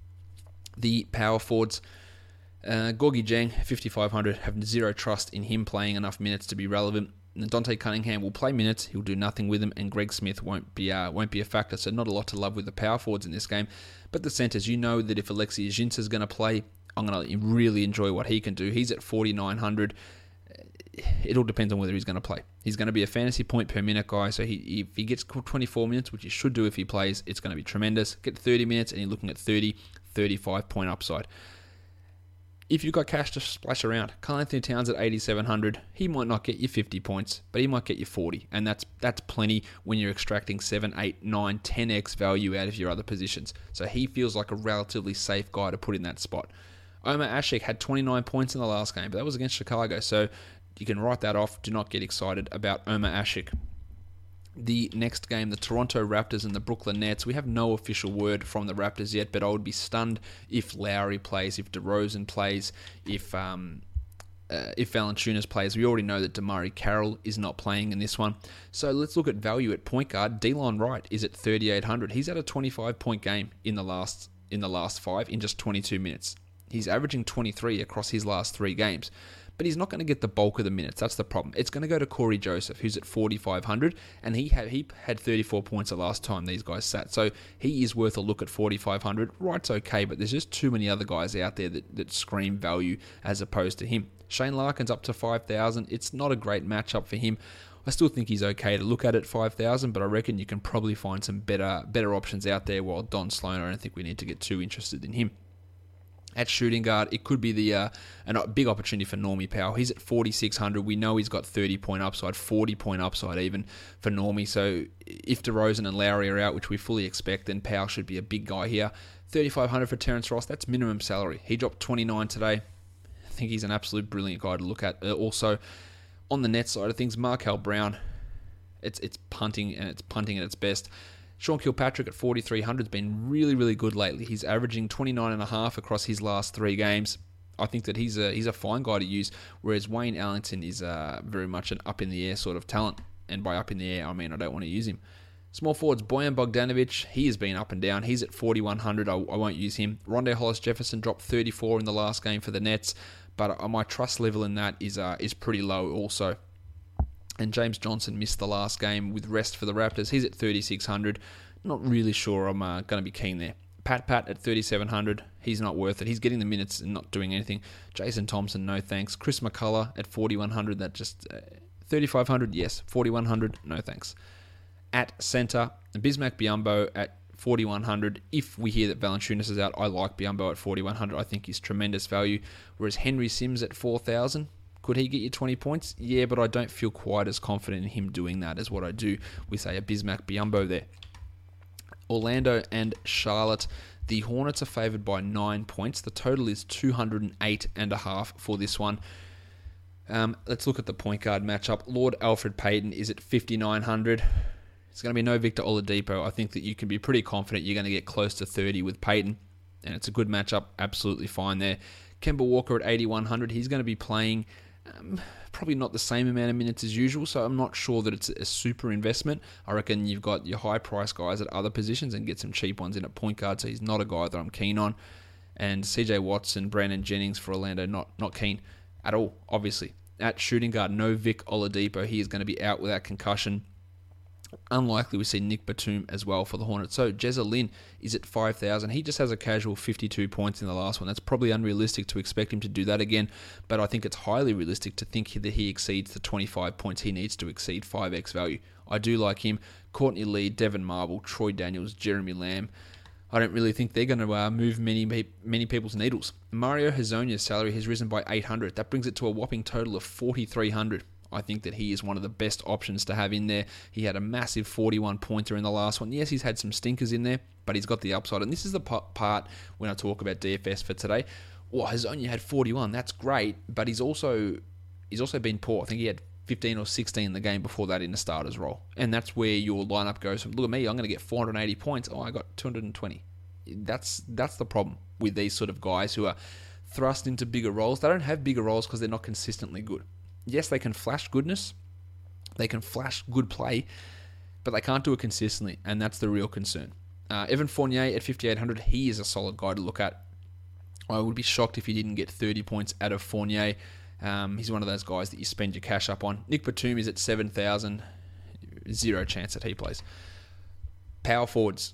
The power forwards, Gorgie Jang, 5,500, have zero trust in him playing enough minutes to be relevant. And Dante Cunningham will play minutes, he'll do nothing with them, and Greg Smith won't be a factor, so not a lot to love with the power forwards in this game. But the centres, you know that if Alexia Jinsa is going to play, I'm going to really enjoy what he can do. He's at 4,900. It all depends on whether he's going to play. He's going to be a fantasy point per minute guy, so if he gets 24 minutes, which he should do if he plays, it's going to be tremendous. Get 30 minutes, and you're looking at 35 point upside. If you've got cash to splash around, Karl Anthony Towns at 8,700, he might not get you 50 points, but he might get you 40, and that's plenty when you're extracting 7, 8, 9, 10x value out of your other positions. So he feels like a relatively safe guy to put in that spot. Omer Asik had 29 points in the last game, but that was against Chicago, so you can write that off. Do not get excited about Omer Asik. The next game, the Toronto Raptors and the Brooklyn Nets. We have no official word from the Raptors yet, but I would be stunned if Lowry plays, if DeRozan plays, if Valanciunas plays. We already know that DeMarre Carroll is not playing in this one. So let's look at value at point guard. Delon Wright is at 3,800. He's had a 25-point game in the last 5 in just 22 minutes. He's averaging 23 across his last 3 games. But he's not going to get the bulk of the minutes. That's the problem. It's going to go to Corey Joseph, who's at 4,500, and he had 34 points the last time these guys sat. So he is worth a look at 4,500. Right's okay, but there's just too many other guys out there that scream value as opposed to him. Shane Larkin's up to 5,000. It's not a great matchup for him. I still think he's okay to look at 5,000, but I reckon you can probably find some better options out there, while Don Sloan, I don't think we need to get too interested in him. At shooting guard, it could be a big opportunity for Normie Powell. He's at 4,600. We know he's got 30-point upside, 40-point upside even for Normie. So if DeRozan and Lowry are out, which we fully expect, then Powell should be a big guy here. 3,500 for Terrence Ross. That's minimum salary. He dropped 29 today. I think he's an absolute brilliant guy to look at. Also, on the net side of things, Markel Brown, it's punting, and it's punting at its best. Sean Kilpatrick at 4,300 has been really, really good lately. He's averaging 29.5 across his last 3 games. I think that he's a fine guy to use, whereas Wayne Ellington is very much an up-in-the-air sort of talent. And by up-in-the-air, I mean I don't want to use him. Small forwards, Bojan Bogdanovic, he has been up and down. He's at 4,100. I won't use him. Rondae Hollis-Jefferson dropped 34 in the last game for the Nets, but my trust level in that is pretty low also. And James Johnson missed the last game with rest for the Raptors. He's at 3,600. Not really sure I'm going to be keen there. Pat at 3,700. He's not worth it. He's getting the minutes and not doing anything. Jason Thompson, no thanks. Chris McCullough at 4,100. That just 3,500. Yes. 4,100. No thanks. At centre, Bismack Biyombo at 4,100. If we hear that Valanciunas is out, I like Biyombo at 4,100. I think he's tremendous value. Whereas Henry Sims at 4,000. Could he get you 20 points? Yeah, but I don't feel quite as confident in him doing that as what I do with, say, a Bismack Biyombo there. Orlando and Charlotte. The Hornets are favoured by 9 points. The total is 208.5 for this one. Let's look at the point guard matchup. Lord Alfred Payton is at 5,900. It's going to be no Victor Oladipo. I think that you can be pretty confident you're going to get close to 30 with Payton, and it's a good matchup. Absolutely fine there. Kemba Walker at 8,100. He's going to be playing probably not the same amount of minutes as usual, so I'm not sure that it's a super investment. I reckon you've got your high-price guys at other positions and get some cheap ones in at point guard, so he's not a guy that I'm keen on. And CJ Watson, Brandon Jennings for Orlando, not keen at all, obviously. At shooting guard, no Vic Oladipo. He is going to be out without concussion. Unlikely we see Nick Batum as well for the Hornets. So Jezza Lynn is at 5,000. He just has a casual 52 points in the last one. That's probably unrealistic to expect him to do that again, but I think it's highly realistic to think that he exceeds the 25 points he needs to exceed 5x value. I do like him. Courtney Lee, Devin Marble, Troy Daniels, Jeremy Lamb. I don't really think they're going to move many people's needles. Mario Hezonja's salary has risen by 800. That brings it to a whopping total of 4,300. I think that he is one of the best options to have in there. He had a massive 41-pointer in the last one. Yes, he's had some stinkers in there, but he's got the upside. And this is the part when I talk about DFS for today. Well, Hezonja had 41. That's great, but he's also been poor. I think he had 15 or 16 in the game before that in the starter's role. And that's where your lineup goes from, look at me, I'm going to get 480 points. Oh, I got 220. That's the problem with these sort of guys who are thrust into bigger roles. They don't have bigger roles because they're not consistently good. Yes, they can flash goodness, they can flash good play, but they can't do it consistently, and that's the real concern. Evan Fournier at 5,800, he is a solid guy to look at. I would be shocked if he didn't get 30 points out of Fournier. He's one of those guys that you spend your cash up on. Nick Batum is at 7,000, zero chance that he plays. Power forwards.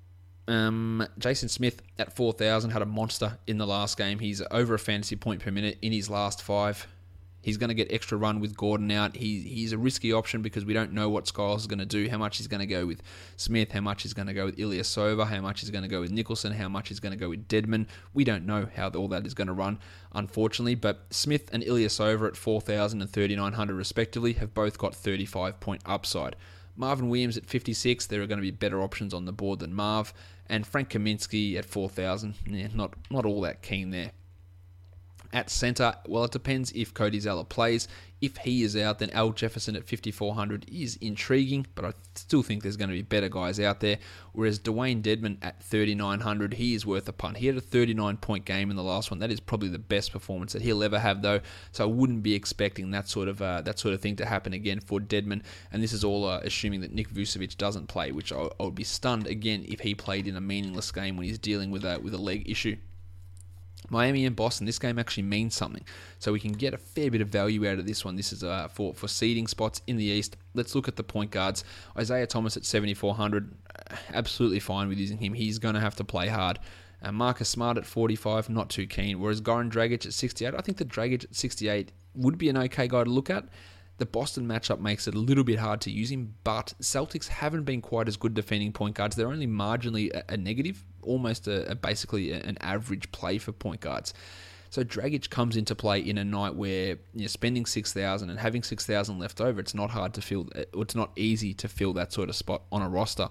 Jason Smith at 4,000 had a monster in the last game. He's over a fantasy point per minute in his last 5. He's going to get extra run with Gordon out. He's a risky option because we don't know what Skiles is going to do, how much he's going to go with Smith, how much he's going to go with Ilyasova, how much he's going to go with Nicholson, how much he's going to go with Dedmon. We don't know how all that is going to run, unfortunately. But Smith and Ilyasova at 4,000 and 3,900 respectively have both got 35-point upside. Marvin Williams at 56, there are going to be better options on the board than Marv. And Frank Kaminsky at 4,000, not all that keen there. At centre, well, it depends if Cody Zeller plays. If he is out, then Al Jefferson at 5,400 is intriguing, but I still think there's going to be better guys out there. Whereas Dwayne Dedmon at 3,900, he is worth a punt. He had a 39-point game in the last one. That is probably the best performance that he'll ever have, though. So I wouldn't be expecting that sort of thing to happen again for Dedmon. And this is all assuming that Nick Vucevic doesn't play, which I would be stunned again if he played in a meaningless game when he's dealing with a leg issue. Miami and Boston, this game actually means something. So we can get a fair bit of value out of this one. This is for seeding spots in the East. Let's look at the point guards. Isaiah Thomas at 7,400, absolutely fine with using him. He's going to have to play hard. Marcus Smart at 45, not too keen. Whereas Goran Dragic at 68, I think that Dragic at 68 would be an okay guy to look at. The Boston matchup makes it a little bit hard to use him, but Celtics haven't been quite as good defending point guards. They're only marginally a negative, almost basically an average play for point guards. So Dragic comes into play in a night where you're spending 6,000 and having 6,000 left over. It's not hard to fill. It's not easy to fill that sort of spot on a roster.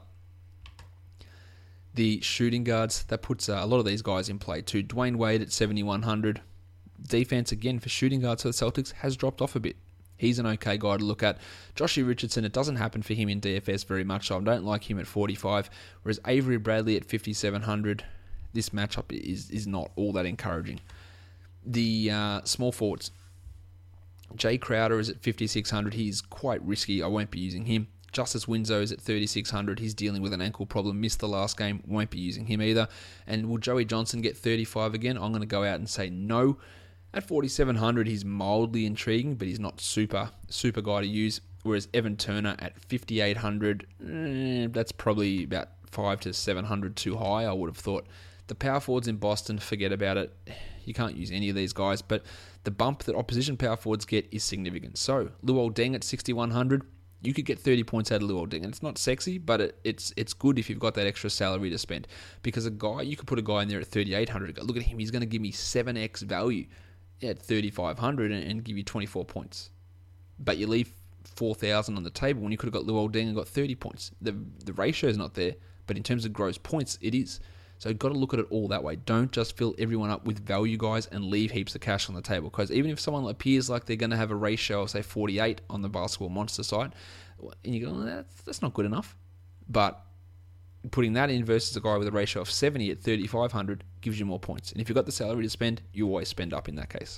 The shooting guards, that puts a lot of these guys in play too. Dwayne Wade at 7,100. Defense again for shooting guards for the Celtics has dropped off a bit. He's an okay guy to look at. Joshie Richardson, it doesn't happen for him in DFS very much, so I don't like him at 45. Whereas Avery Bradley at 5,700, this matchup is not all that encouraging. The small forwards, Jay Crowder is at 5,600. He's quite risky. I won't be using him. Justice Winslow is at 3,600. He's dealing with an ankle problem. Missed the last game. Won't be using him either. And will Joey Johnson get 35 again? I'm going to go out and say no. At 4,700, he's mildly intriguing, but he's not super guy to use. Whereas Evan Turner at 5,800, that's probably about 500 to 700 too high, I would have thought. The power forwards in Boston, forget about it. You can't use any of these guys, but the bump that opposition power forwards get is significant. So, Luol Deng at 6,100, you could get 30 points out of Luol Deng. And it's not sexy, but it's good if you've got that extra salary to spend. Because you could put a guy in there at 3,800. Look at him, he's going to give me 7x value at 3,500 and give you 24 points. But you leave 4,000 on the table when you could have got Luol Deng and got 30 points. The ratio is not there, but in terms of gross points, it is. So you've got to look at it all that way. Don't just fill everyone up with value guys and leave heaps of cash on the table. Because even if someone appears like they're going to have a ratio of, say, 48 on the Basketball Monster side, and you go, that's not good enough. But putting that in versus a guy with a ratio of 70 at 3,500 gives you more points. And if you've got the salary to spend, you always spend up in that case.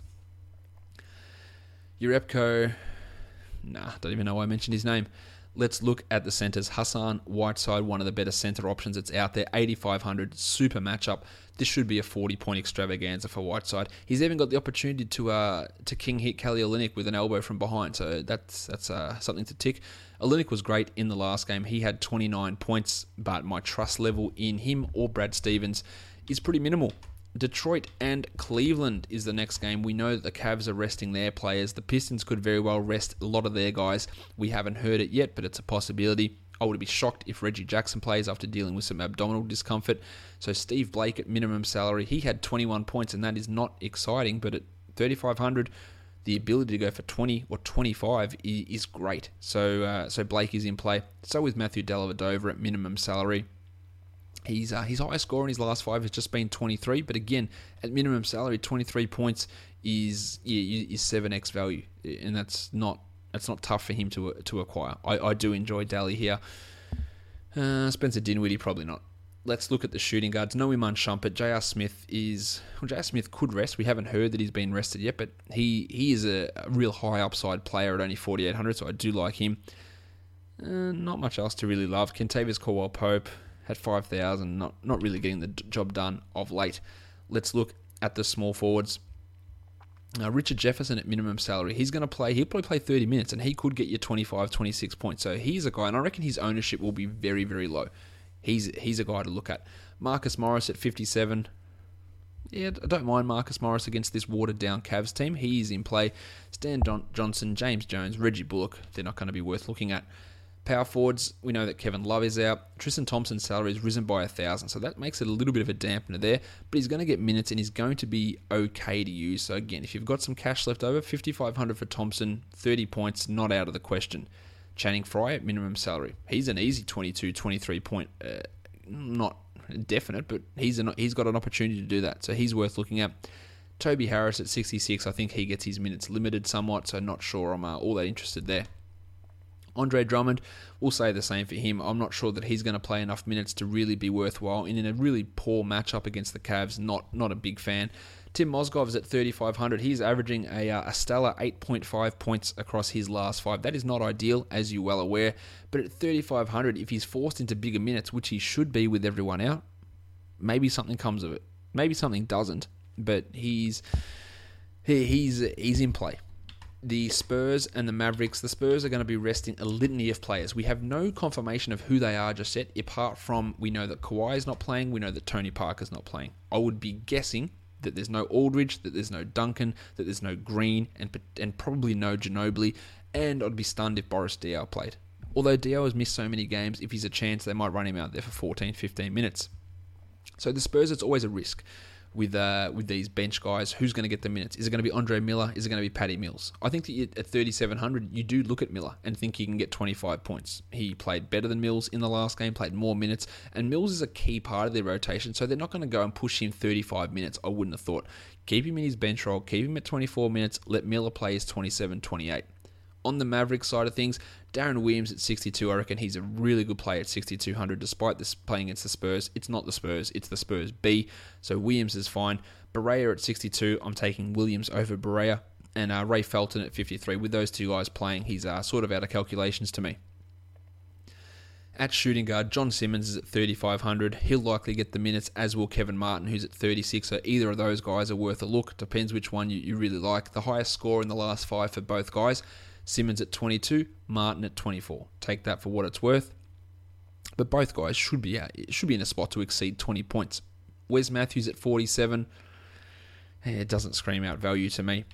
Jerebko, don't even know why I mentioned his name. Let's look at the centers. Hassan Whiteside, one of the better center options that's out there. 8,500, super matchup. This should be a 40-point extravaganza for Whiteside. He's even got the opportunity to king hit Kelly Olynyk with an elbow from behind, so that's something to tick. Olynyk was great in the last game. He had 29 points, but my trust level in him or Brad Stevens is pretty minimal. Detroit and Cleveland is the next game. We know that the Cavs are resting their players. The Pistons could very well rest a lot of their guys. We haven't heard it yet, but it's a possibility. I would be shocked if Reggie Jackson plays after dealing with some abdominal discomfort. So Steve Blake at minimum salary, he had 21 points, and that is not exciting, but at 3,500, the ability to go for 20 or 25 is great. So Blake is in play. So is Matthew Dellavedova at minimum salary. His highest score in his last 5 has just been 23, but again, at minimum salary, 23 points is 7x value, and that's not tough for him to acquire. I do enjoy Daly here. Spencer Dinwiddie, probably not. Let's look at the shooting guards. No Iman Shumpert. J.R. Smith could rest. We haven't heard that he's been rested yet, but he is a real high upside player at only 4,800, so I do like him. Not much else to really love. Kentavious Caldwell-Pope had 5,000, not really getting the job done of late. Let's look at the small forwards. Richard Jefferson at minimum salary. He'll probably play 30 minutes, and he could get you 25, 26 points. So he's a guy, and I reckon his ownership will be very, very low. He's a guy to look at. Marcus Morris at 57. Yeah, I don't mind Marcus Morris against this watered-down Cavs team. He's in play. Stan Johnson, James Jones, Reggie Bullock, they're not going to be worth looking at. Power forwards, we know that Kevin Love is out. Tristan Thompson's salary has risen by 1,000, so that makes it a little bit of a dampener there. But he's going to get minutes, and he's going to be okay to use. So again, if you've got some cash left over, 5,500 for Thompson, 30 points, not out of the question. Channing Frye at minimum salary. He's an easy 22, 23 point, not definite, but he's got an opportunity to do that. So he's worth looking at. Toby Harris at 66, I think he gets his minutes limited somewhat, so not sure I'm all that interested there. Andre Drummond, we'll say the same for him. I'm not sure that he's going to play enough minutes to really be worthwhile. And in a really poor matchup against the Cavs, not a big fan. Tim Mozgov is at 3,500. He's averaging a stellar 8.5 points across his last 5. That is not ideal, as you're well aware. But at 3,500, if he's forced into bigger minutes, which he should be with everyone out, maybe something comes of it. Maybe something doesn't. but he's in play. The Spurs and the Mavericks, the Spurs are going to be resting a litany of players. We have no confirmation of who they are just yet, apart from we know that Kawhi is not playing, we know that Tony Parker's not playing. I would be guessing that there's no Aldridge, that there's no Duncan, that there's no Green, and probably no Ginobili, and I'd be stunned if Boris Diaw played. Although Diaw has missed so many games, if he's a chance, they might run him out there for 14, 15 minutes. So the Spurs, it's always a risk with these bench guys. Who's going to get the minutes? Is it going to be Andre Miller? Is it going to be Patty Mills? I think that at 3,700, you do look at Miller and think he can get 25 points. He played better than Mills in the last game, played more minutes, and Mills is a key part of their rotation, so they're not going to go and push him 35 minutes, I wouldn't have thought. Keep him in his bench role, keep him at 24 minutes, let Miller play his 27, 28. On the Mavericks side of things, Darren Williams at 62, I reckon he's a really good player at 6,200, despite this playing against the Spurs. It's not the Spurs, it's the Spurs B, so Williams is fine. Barea at 62, I'm taking Williams over Barea, and Ray Felton at 53. With those two guys playing, he's sort of out of calculations to me. At shooting guard, John Simmons is at 3,500. He'll likely get the minutes, as will Kevin Martin, who's at 36. So either of those guys are worth a look. Depends which one you really like. The highest score in the last 5 for both guys. Simmons at 22, Martin at 24. Take that for what it's worth. But both guys should be in a spot to exceed 20 points. Wes Matthews at 47. It doesn't scream out value to me.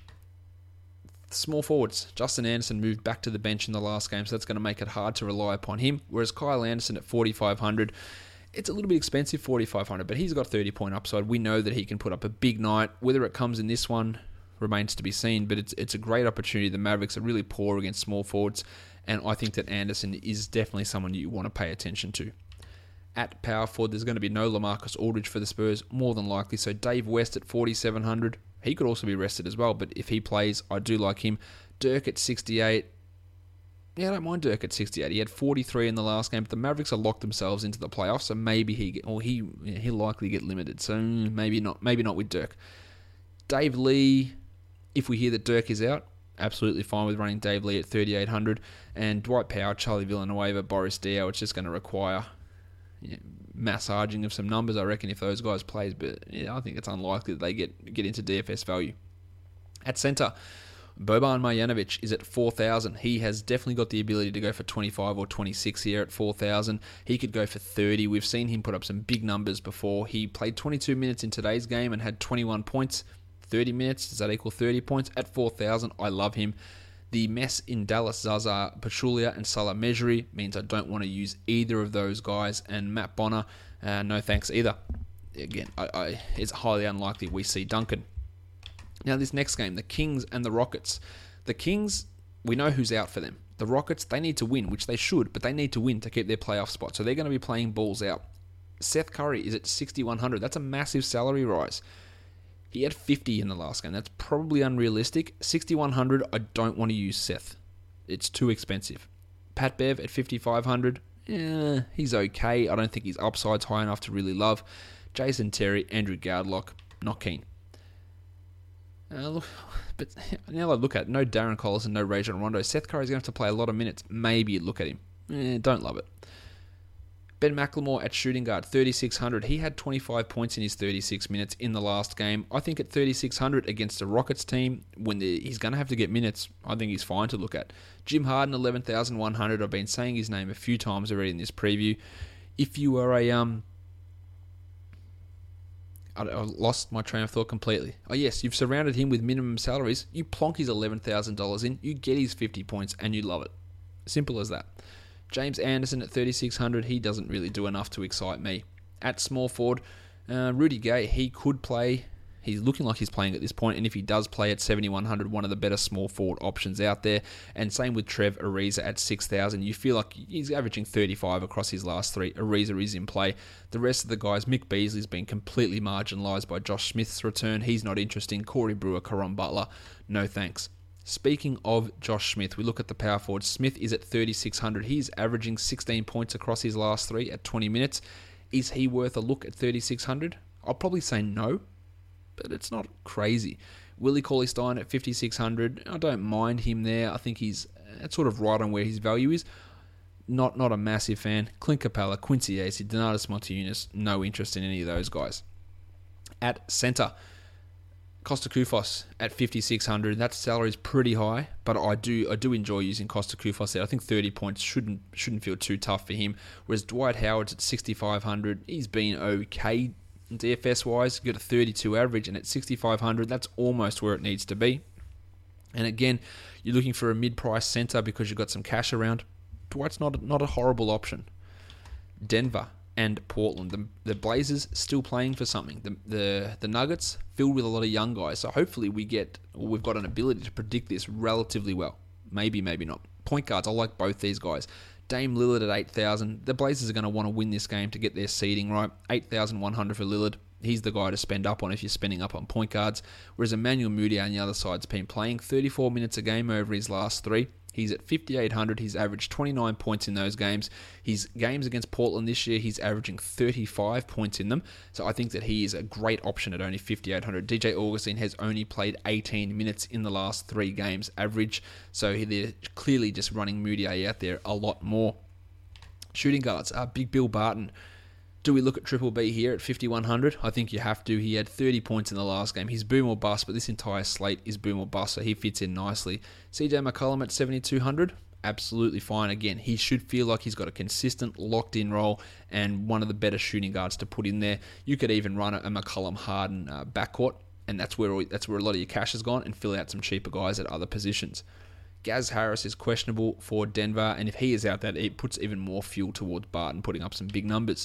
Small forwards. Justin Anderson moved back to the bench in the last game, so that's going to make it hard to rely upon him. Whereas Kyle Anderson at 4,500, it's a little bit expensive, 4,500, but he's got 30-point upside. We know that he can put up a big night. Whether it comes in this one remains to be seen, but it's a great opportunity. The Mavericks are really poor against small forwards, and I think that Anderson is definitely someone you want to pay attention to. At power forward, there's going to be no LaMarcus Aldridge for the Spurs, more than likely, so Dave West at 4,700. He could also be rested as well, but if he plays, I do like him. Dirk at 68. Yeah, I don't mind Dirk at 68. He had 43 in the last game, but the Mavericks have locked themselves into the playoffs, so maybe he'll likely get limited. So maybe not with Dirk. Dave Lee, if we hear that Dirk is out, absolutely fine with running Dave Lee at 3,800. And Dwight Powell, Charlie Villanueva, Boris Diaw, it's just going to require massaging of some numbers, I reckon, if those guys plays, but I think it's unlikely that they get into DFS value. At centre, Boban Marjanovic is at 4,000. He has definitely got the ability to go for 25 or 26 here at 4,000. He could go for 30. We've seen him put up some big numbers before. He played 22 minutes in today's game and had 21 points. 30 minutes, does that equal 30 points? At 4,000, I love him. The mess in Dallas, Zaza Pachulia and Salah Mejri, means I don't want to use either of those guys. And Matt Bonner, no thanks either. Again, it's highly unlikely we see Duncan. Now this next game, the Kings and the Rockets. The Kings, we know who's out for them. The Rockets, they need to win, which they should, but they need to win to keep their playoff spot. So they're going to be playing balls out. Seth Curry is at 6,100. That's a massive salary rise. He had 50 in the last game. That's probably unrealistic. 6,100, I don't want to use Seth. It's too expensive. Pat Bev at 5,500, he's okay. I don't think his upside's high enough to really love. Jason Terry, Andrew Gardlock, not keen. But now I look at it, no Darren Collison, no Rajon Rondo. Seth Curry's going to have to play a lot of minutes. Maybe look at him. Don't love it. Ben McLemore at shooting guard, 3,600. He had 25 points in his 36 minutes in the last game. I think at 3,600 against the Rockets team, when he's going to have to get minutes, I think he's fine to look at. Jim Harden, 11,100. I've been saying his name a few times already in this preview. If you are I lost my train of thought completely. Oh yes, you've surrounded him with minimum salaries. You plonk his $11,000 in, you get his 50 points, and you love it. Simple as that. James Anderson at 3,600, he doesn't really do enough to excite me. At small forward, Rudy Gay, he could play. He's looking like he's playing at this point, and if he does play at 7,100, one of the better small forward options out there. And same with Trev Ariza at 6,000. You feel like he's averaging 35 across his last 3. Ariza is in play. The rest of the guys, Mick Beasley's been completely marginalised by Josh Smith's return. He's not interesting. Corey Brewer, Caron Butler, no thanks. Speaking of Josh Smith, we look at the power forward. Smith is at 3,600. He's averaging 16 points across his last 3 at 20 minutes. Is he worth a look at 3,600? I'll probably say no, but it's not crazy. Willie Cauley-Stein at 5,600. I don't mind him there. I think he's sort of right on where his value is. Not a massive fan. Clint Capella, Quincy Ace, Donatas Montiunas, no interest in any of those guys. At centre, Costa Koufos at 5,600. That salary is pretty high, but I do enjoy using Costa Koufos there. I think 30 points shouldn't feel too tough for him. Whereas Dwight Howard's at 6,500. He's been okay DFS wise. Got a 32 average, and at 6,500, that's almost where it needs to be. And again, you're looking for a mid-price centre because you've got some cash around. Dwight's not a horrible option. Denver and Portland. The Blazers still playing for something. The Nuggets filled with a lot of young guys. So hopefully we've got an ability to predict this relatively well. Maybe not. Point guards, I like both these guys. Dame Lillard at 8,000. The Blazers are going to want to win this game to get their seeding right. 8,100 for Lillard. He's the guy to spend up on if you're spending up on point guards. Whereas Emmanuel Mudiay on the other side's been playing 34 minutes a game over his last 3. He's at 5,800. He's averaged 29 points in those games. His games against Portland this year, he's averaging 35 points in them. So I think that he is a great option at only 5,800. DJ Augustine has only played 18 minutes in the last 3 games average. So they're clearly just running Mudiay out there a lot more. Shooting guards, Big Bill Barton. Do we look at Triple B here at 5,100? I think you have to. He had 30 points in the last game. He's boom or bust, but this entire slate is boom or bust, so he fits in nicely. CJ McCollum at 7,200? Absolutely fine. Again, he should feel like he's got a consistent, locked-in role and one of the better shooting guards to put in there. You could even run a McCollum-Harden backcourt, and that's where a lot of your cash has gone, and fill out some cheaper guys at other positions. Gaz Harris is questionable for Denver, and if he is out, that it puts even more fuel towards Barton putting up some big numbers.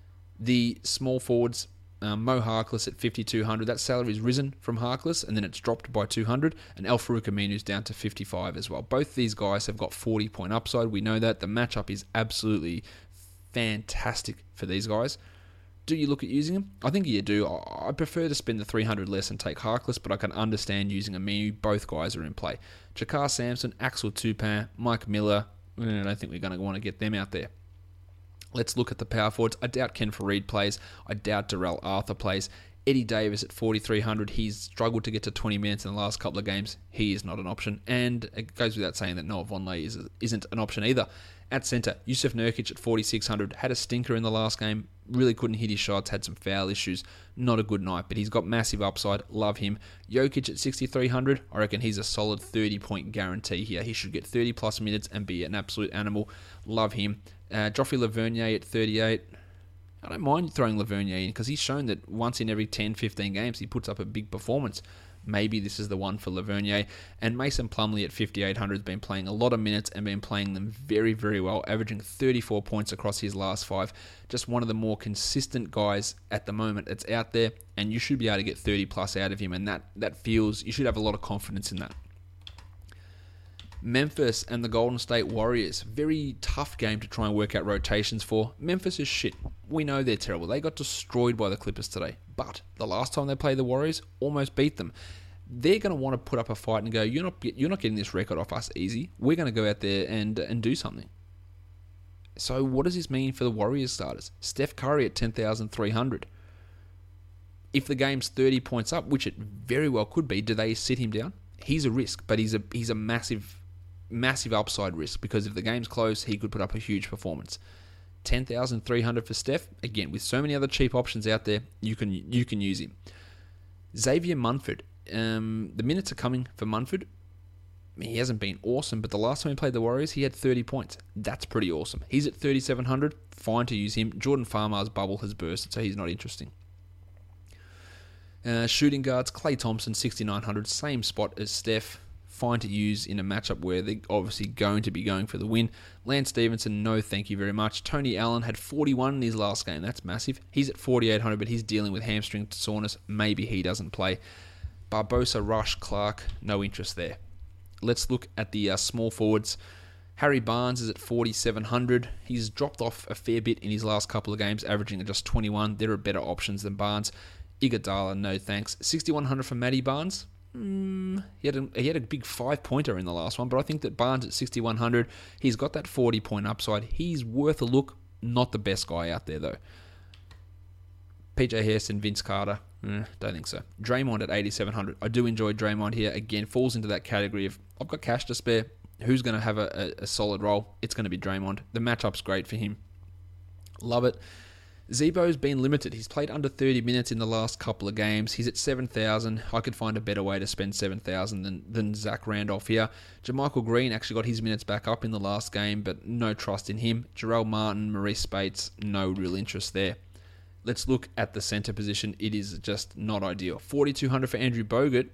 The small forwards, Mo Harkless at 5,200. That salary has risen from Harkless, and then it's dropped by 200. And Al-Farouq Aminu's down to 55 as well. Both these guys have got 40-point upside. We know that. The matchup is absolutely fantastic for these guys. Do you look at using them? I think you do. I prefer to spend the 300 less and take Harkless, but I can understand using Aminu. Both guys are in play. Jakar Sampson, Axel Toupin, Mike Miller. I don't think we're going to want to get them out there. Let's look at the power forwards. I doubt Ken Fareed plays. I doubt Darrell Arthur plays. Eddie Davis at 4,300. He's struggled to get to 20 minutes in the last couple of games. He is not an option. And it goes without saying that Noah Vonleh isn't an option either. At centre, Yusuf Nurkic at 4,600. Had a stinker in the last game. Really couldn't hit his shots. Had some foul issues. Not a good night, but he's got massive upside. Love him. Jokic at 6,300. I reckon he's a solid 30-point guarantee here. He should get 30-plus minutes and be an absolute animal. Love him. Joffrey Lavernier at 38. I don't mind throwing Lavernier in because he's shown that once in every 10, 15 games he puts up a big performance. Maybe this is the one for Lavernier. And Mason Plumlee at 5,800 has been playing a lot of minutes and been playing them very, very well, averaging 34 points across his last 5. Just one of the more consistent guys at the moment that's out there, and you should be able to get 30 plus out of him, and that feels, you should have a lot of confidence in that. Memphis and the Golden State Warriors. Very tough game to try and work out rotations for. Memphis is shit. We know they're terrible. They got destroyed by the Clippers today. But the last time they played the Warriors, almost beat them. They're going to want to put up a fight and go, you're not getting this record off us easy. We're going to go out there and do something. So what does this mean for the Warriors starters? Steph Curry at 10,300. If the game's 30 points up, which it very well could be, do they sit him down? He's a risk, but he's a massive upside risk because if the game's close, he could put up a huge performance. 10,300 for Steph. Again, with so many other cheap options out there, you can use him. Xavier Munford. The minutes are coming for Munford. He hasn't been awesome, but the last time he played the Warriors, he had 30 points. That's pretty awesome. He's at 3,700. Fine to use him. Jordan Farmar's bubble has burst, so he's not interesting. Shooting guards, Klay Thompson, 6,900. Same spot as Steph. Fine to use in a matchup where they're obviously going to be going for the win. Lance Stevenson, no thank you very much. Tony Allen had 41 in his last game. That's massive. He's at 4,800, but he's dealing with hamstring soreness. Maybe he doesn't play. Barbosa, Rush, Clark, no interest there. Let's look at the small forwards. Harry Barnes is at 4,700. He's dropped off a fair bit in his last couple of games, averaging at just 21. There are better options than Barnes. Iguodala, no thanks. 6,100 for Matty Barnes. He had a big 5-pointer in the last one, but I think that Barnes at 6,100, he's got that 40-point upside. He's worth a look. Not the best guy out there, though. PJ Hairston, Vince Carter, don't think so. Draymond at 8,700. I do enjoy Draymond here. Again, falls into that category of, I've got cash to spare. Who's going to have a solid role? It's going to be Draymond. The matchup's great for him. Love it. Zebo's been limited. He's played under 30 minutes in the last couple of games. He's at 7,000. I could find a better way to spend 7,000 than Zach Randolph here. Jermichael Green actually got his minutes back up in the last game, but no trust in him. Jarrell Martin, Maurice Spates, no real interest there. Let's look at the centre position. It is just not ideal. 4,200 for Andrew Bogut.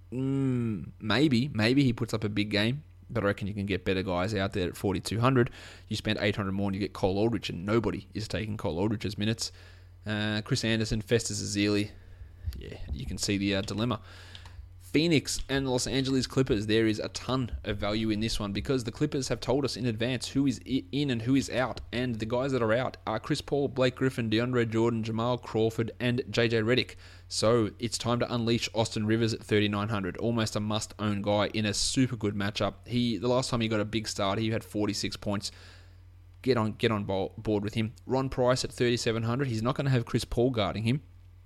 Maybe he puts up a big game, but I reckon you can get better guys out there at 4,200. You spend 800 more and you get Cole Aldrich, and nobody is taking Cole Aldrich's minutes. Chris Anderson, Festus Ezeli. Yeah, you can see the dilemma. Phoenix and Los Angeles Clippers, there is a ton of value in this one because the Clippers have told us in advance who is in and who is out. And the guys that are out are Chris Paul, Blake Griffin, DeAndre Jordan, Jamal Crawford, and JJ Redick. So it's time to unleash Austin Rivers at 3,900. Almost a must-own guy in a super good matchup. The last time he got a big start, he had 46 points. Get on board with him. Ron Price at 3,700. He's not going to have Chris Paul guarding him.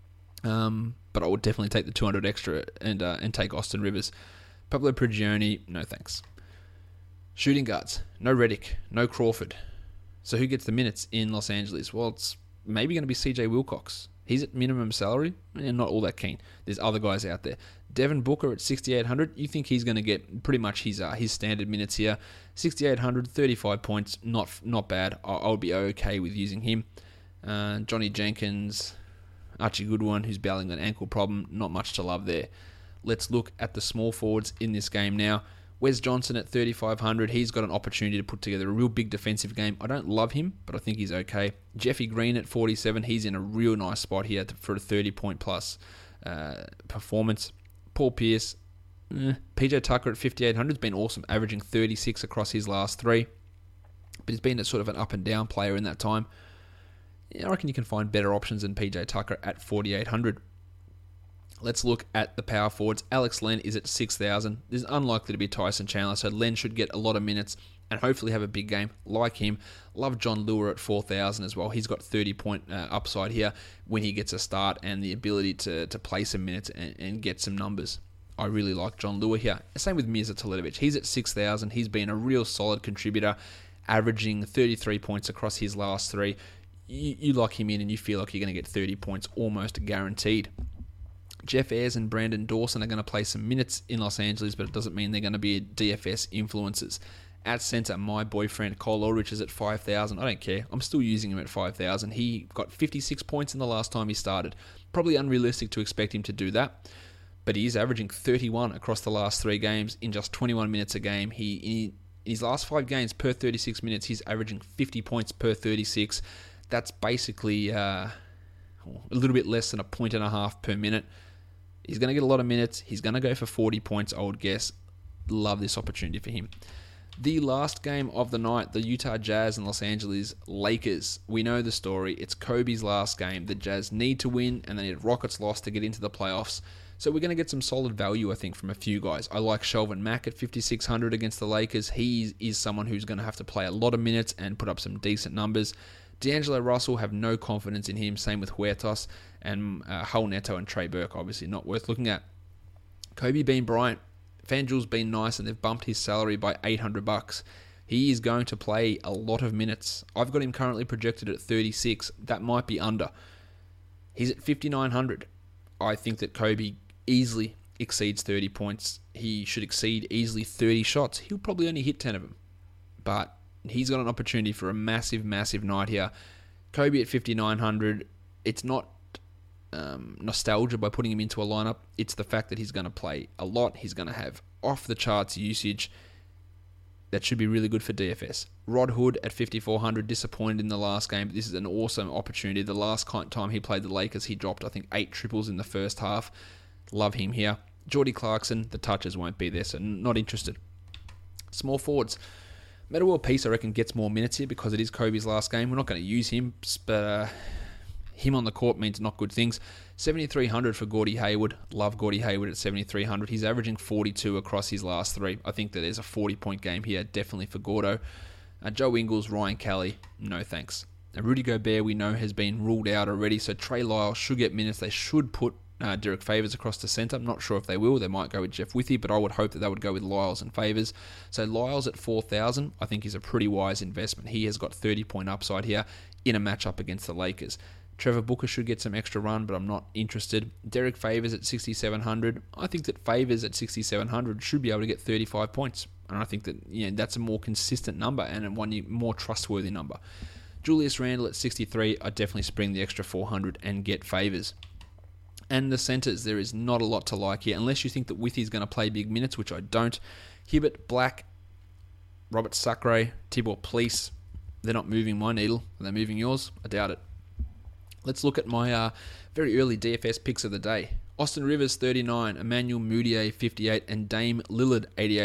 But I would definitely take the 200 extra and take Austin Rivers. Pablo Prigioni, no thanks. Shooting guards, no Redick, no Crawford. So who gets the minutes in Los Angeles? Well, it's maybe going to be CJ Wilcox. He's at minimum salary and not all that keen. There's other guys out there. Devin Booker at 6,800. You think he's going to get pretty much his standard minutes here. 6,800, 35 points, not bad. I would be okay with using him. Johnny Jenkins, Archie Goodwin, who's battling an ankle problem, not much to love there. Let's look at the small forwards in this game now. Wes Johnson at 3,500. He's got an opportunity to put together a real big defensive game. I don't love him, but I think he's okay. Jeffy Green at 47. He's in a real nice spot here for a 30-point plus performance. Paul Pierce. PJ Tucker at 5,800 has been awesome, averaging 36 across his last three. But he's been a sort of an up and down player in that time. I reckon you can find better options than PJ Tucker at 4,800. Let's look at the power forwards. Alex Len is at 6,000. This is unlikely to be Tyson Chandler, so Len should get a lot of minutes and hopefully have a big game like him. Love John Lure at 4,000 as well. He's got 30-point upside here when he gets a start and the ability to play some minutes and get some numbers. I really like John Lure here. Same with Mirza Teletovic. He's at 6,000. He's been a real solid contributor, averaging 33 points across his last three. You lock him in and you feel like you're going to get 30 points almost guaranteed. Jeff Ayres and Brandon Dawson are going to play some minutes in Los Angeles, but it doesn't mean they're going to be DFS influences. At centre, my boyfriend Cole Aldrich is at 5,000. I don't care. I'm still using him at 5,000. He got 56 points in the last time he started. Probably unrealistic to expect him to do that, but he is averaging 31 across the last three games in just 21 minutes a game. In his last 5 games per 36 minutes, he's averaging 50 points per 36. That's basically a little bit less than a point and a half per minute. He's going to get a lot of minutes. He's going to go for 40 points, I would guess. Love this opportunity for him. The last game of the night, the Utah Jazz and Los Angeles Lakers. We know the story. It's Kobe's last game. The Jazz need to win, and they need Rockets loss to get into the playoffs. So we're going to get some solid value, I think, from a few guys. I like Shelvin Mack at 5,600 against the Lakers. He is someone who's going to have to play a lot of minutes and put up some decent numbers. D'Angelo Russell, have no confidence in him. Same with Huertas and Hull Neto and Trey Burke, obviously not worth looking at. Kobe Bean Bryant, FanDuel's been nice and they've bumped his salary by $800. He is going to play a lot of minutes. I've got him currently projected at 36. That might be under. He's at 5,900. I think that Kobe easily exceeds 30 points. He should exceed easily 30 shots. He'll probably only hit 10 of them. But he's got an opportunity for a massive, massive night here. Kobe at 5,900. It's not nostalgia by putting him into a lineup. It's the fact that he's going to play a lot. He's going to have off-the-charts usage. That should be really good for DFS. Rod Hood at 5,400. Disappointed in the last game, but this is an awesome opportunity. The last time he played the Lakers, he dropped, I think, 8 triples in the first half. Love him here. Jordy Clarkson, the touches won't be there, so not interested. Small forwards. Metta World Peace, I reckon, gets more minutes here because it is Kobe's last game. We're not going to use him, but him on the court means not good things. 7,300 for Gordie Hayward. Love Gordie Hayward at 7,300. He's averaging 42 across his last 3. I think that there's a 40-point game here, definitely for Gordo. Joe Ingles, Ryan Kelly, no thanks. And Rudy Gobert, we know, has been ruled out already, so Trey Lyles should get minutes. They should put Derek Favors across the centre. I'm not sure if they will. They might go with Jeff Withey, but I would hope that they would go with Lyles and Favors. So Lyles at 4,000, I think is a pretty wise investment. He has got 30-point upside here in a matchup against the Lakers. Trevor Booker should get some extra run, but I'm not interested. Derek Favors at 6,700. I think that Favors at 6,700 should be able to get 35 points. And I think that that's a more consistent number and one more trustworthy number. Julius Randle at 63. I'd definitely spring the extra 400 and get Favors. And the centres, there is not a lot to like here, unless you think that Withy's going to play big minutes, which I don't. Hibbert, Black, Robert Sacre, Tibor Police. They're not moving my needle. Are they moving yours? I doubt it. Let's look at my very early DFS picks of the day. Austin Rivers, 39. Emmanuel Mudiay, 58. And Dame Lillard,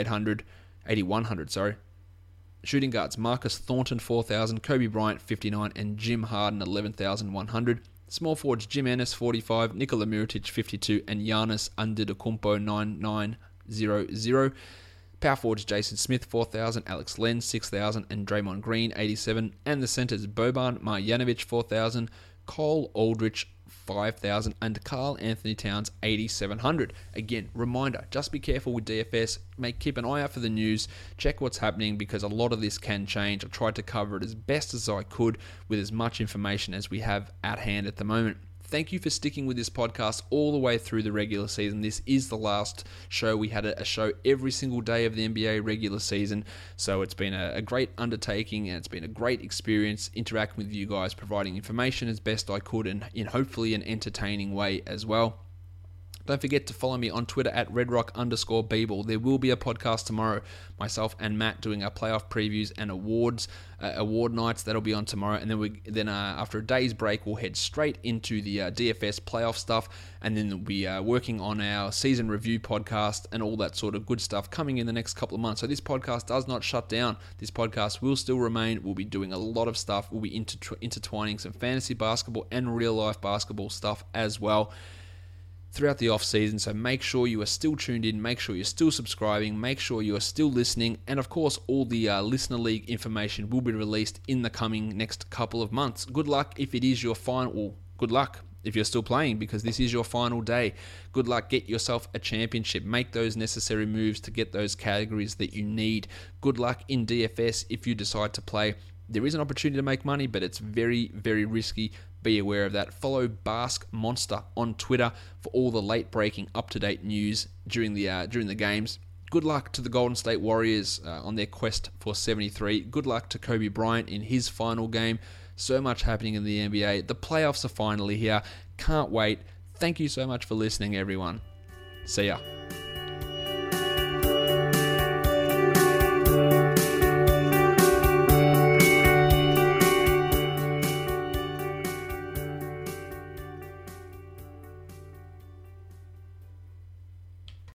8,100. Shooting guards, Marcus Thornton, 4,000. Kobe Bryant, 59. And Jim Harden, 11,100. Small forwards, Jim Ennis, 45. Nikola Mirotic, 52. And Giannis Antetokounmpo, 9,900. Power forwards, Jason Smith, 4,000. Alex Len, 6,000. And Draymond Green, 87. And the centers, Boban Marjanovic, 4,000. Cole Aldrich, 5,000, and Karl Anthony Towns, 8,700. Again, reminder, just be careful with DFS. Keep an eye out for the news. Check what's happening because a lot of this can change. I tried to cover it as best as I could with as much information as we have at hand at the moment. Thank you for sticking with this podcast all the way through the regular season. This is the last show. We had a show every single day of the NBA regular season. So it's been a great undertaking and it's been a great experience interacting with you guys, providing information as best I could and in hopefully an entertaining way as well. Don't forget to follow me on Twitter at redrock_bball. There will be a podcast tomorrow. Myself and Matt doing our playoff previews and award nights. That'll be on tomorrow. And then after a day's break, we'll head straight into the DFS playoff stuff. And then we'll be working on our season review podcast and all that sort of good stuff coming in the next couple of months. So this podcast does not shut down. This podcast will still remain. We'll be doing a lot of stuff. We'll be intertwining some fantasy basketball and real life basketball stuff as well throughout the off season. So make sure you are still tuned in, make sure you're still subscribing, make sure you are still listening, and of course all the Listener League information will be released in the coming next couple of months. Good luck if it is your final, good luck if you're still playing because this is your final day. Good luck, get yourself a championship, make those necessary moves to get those categories that you need. Good luck in DFS if you decide to play. There is an opportunity to make money, but it's very, very risky. Be aware of that. Follow Bask Monster on Twitter for all the late-breaking, up-to-date news during the games. Good luck to the Golden State Warriors on their quest for 73. Good luck to Kobe Bryant in his final game. So much happening in the NBA. The playoffs are finally here. Can't wait. Thank you so much for listening, everyone. See ya.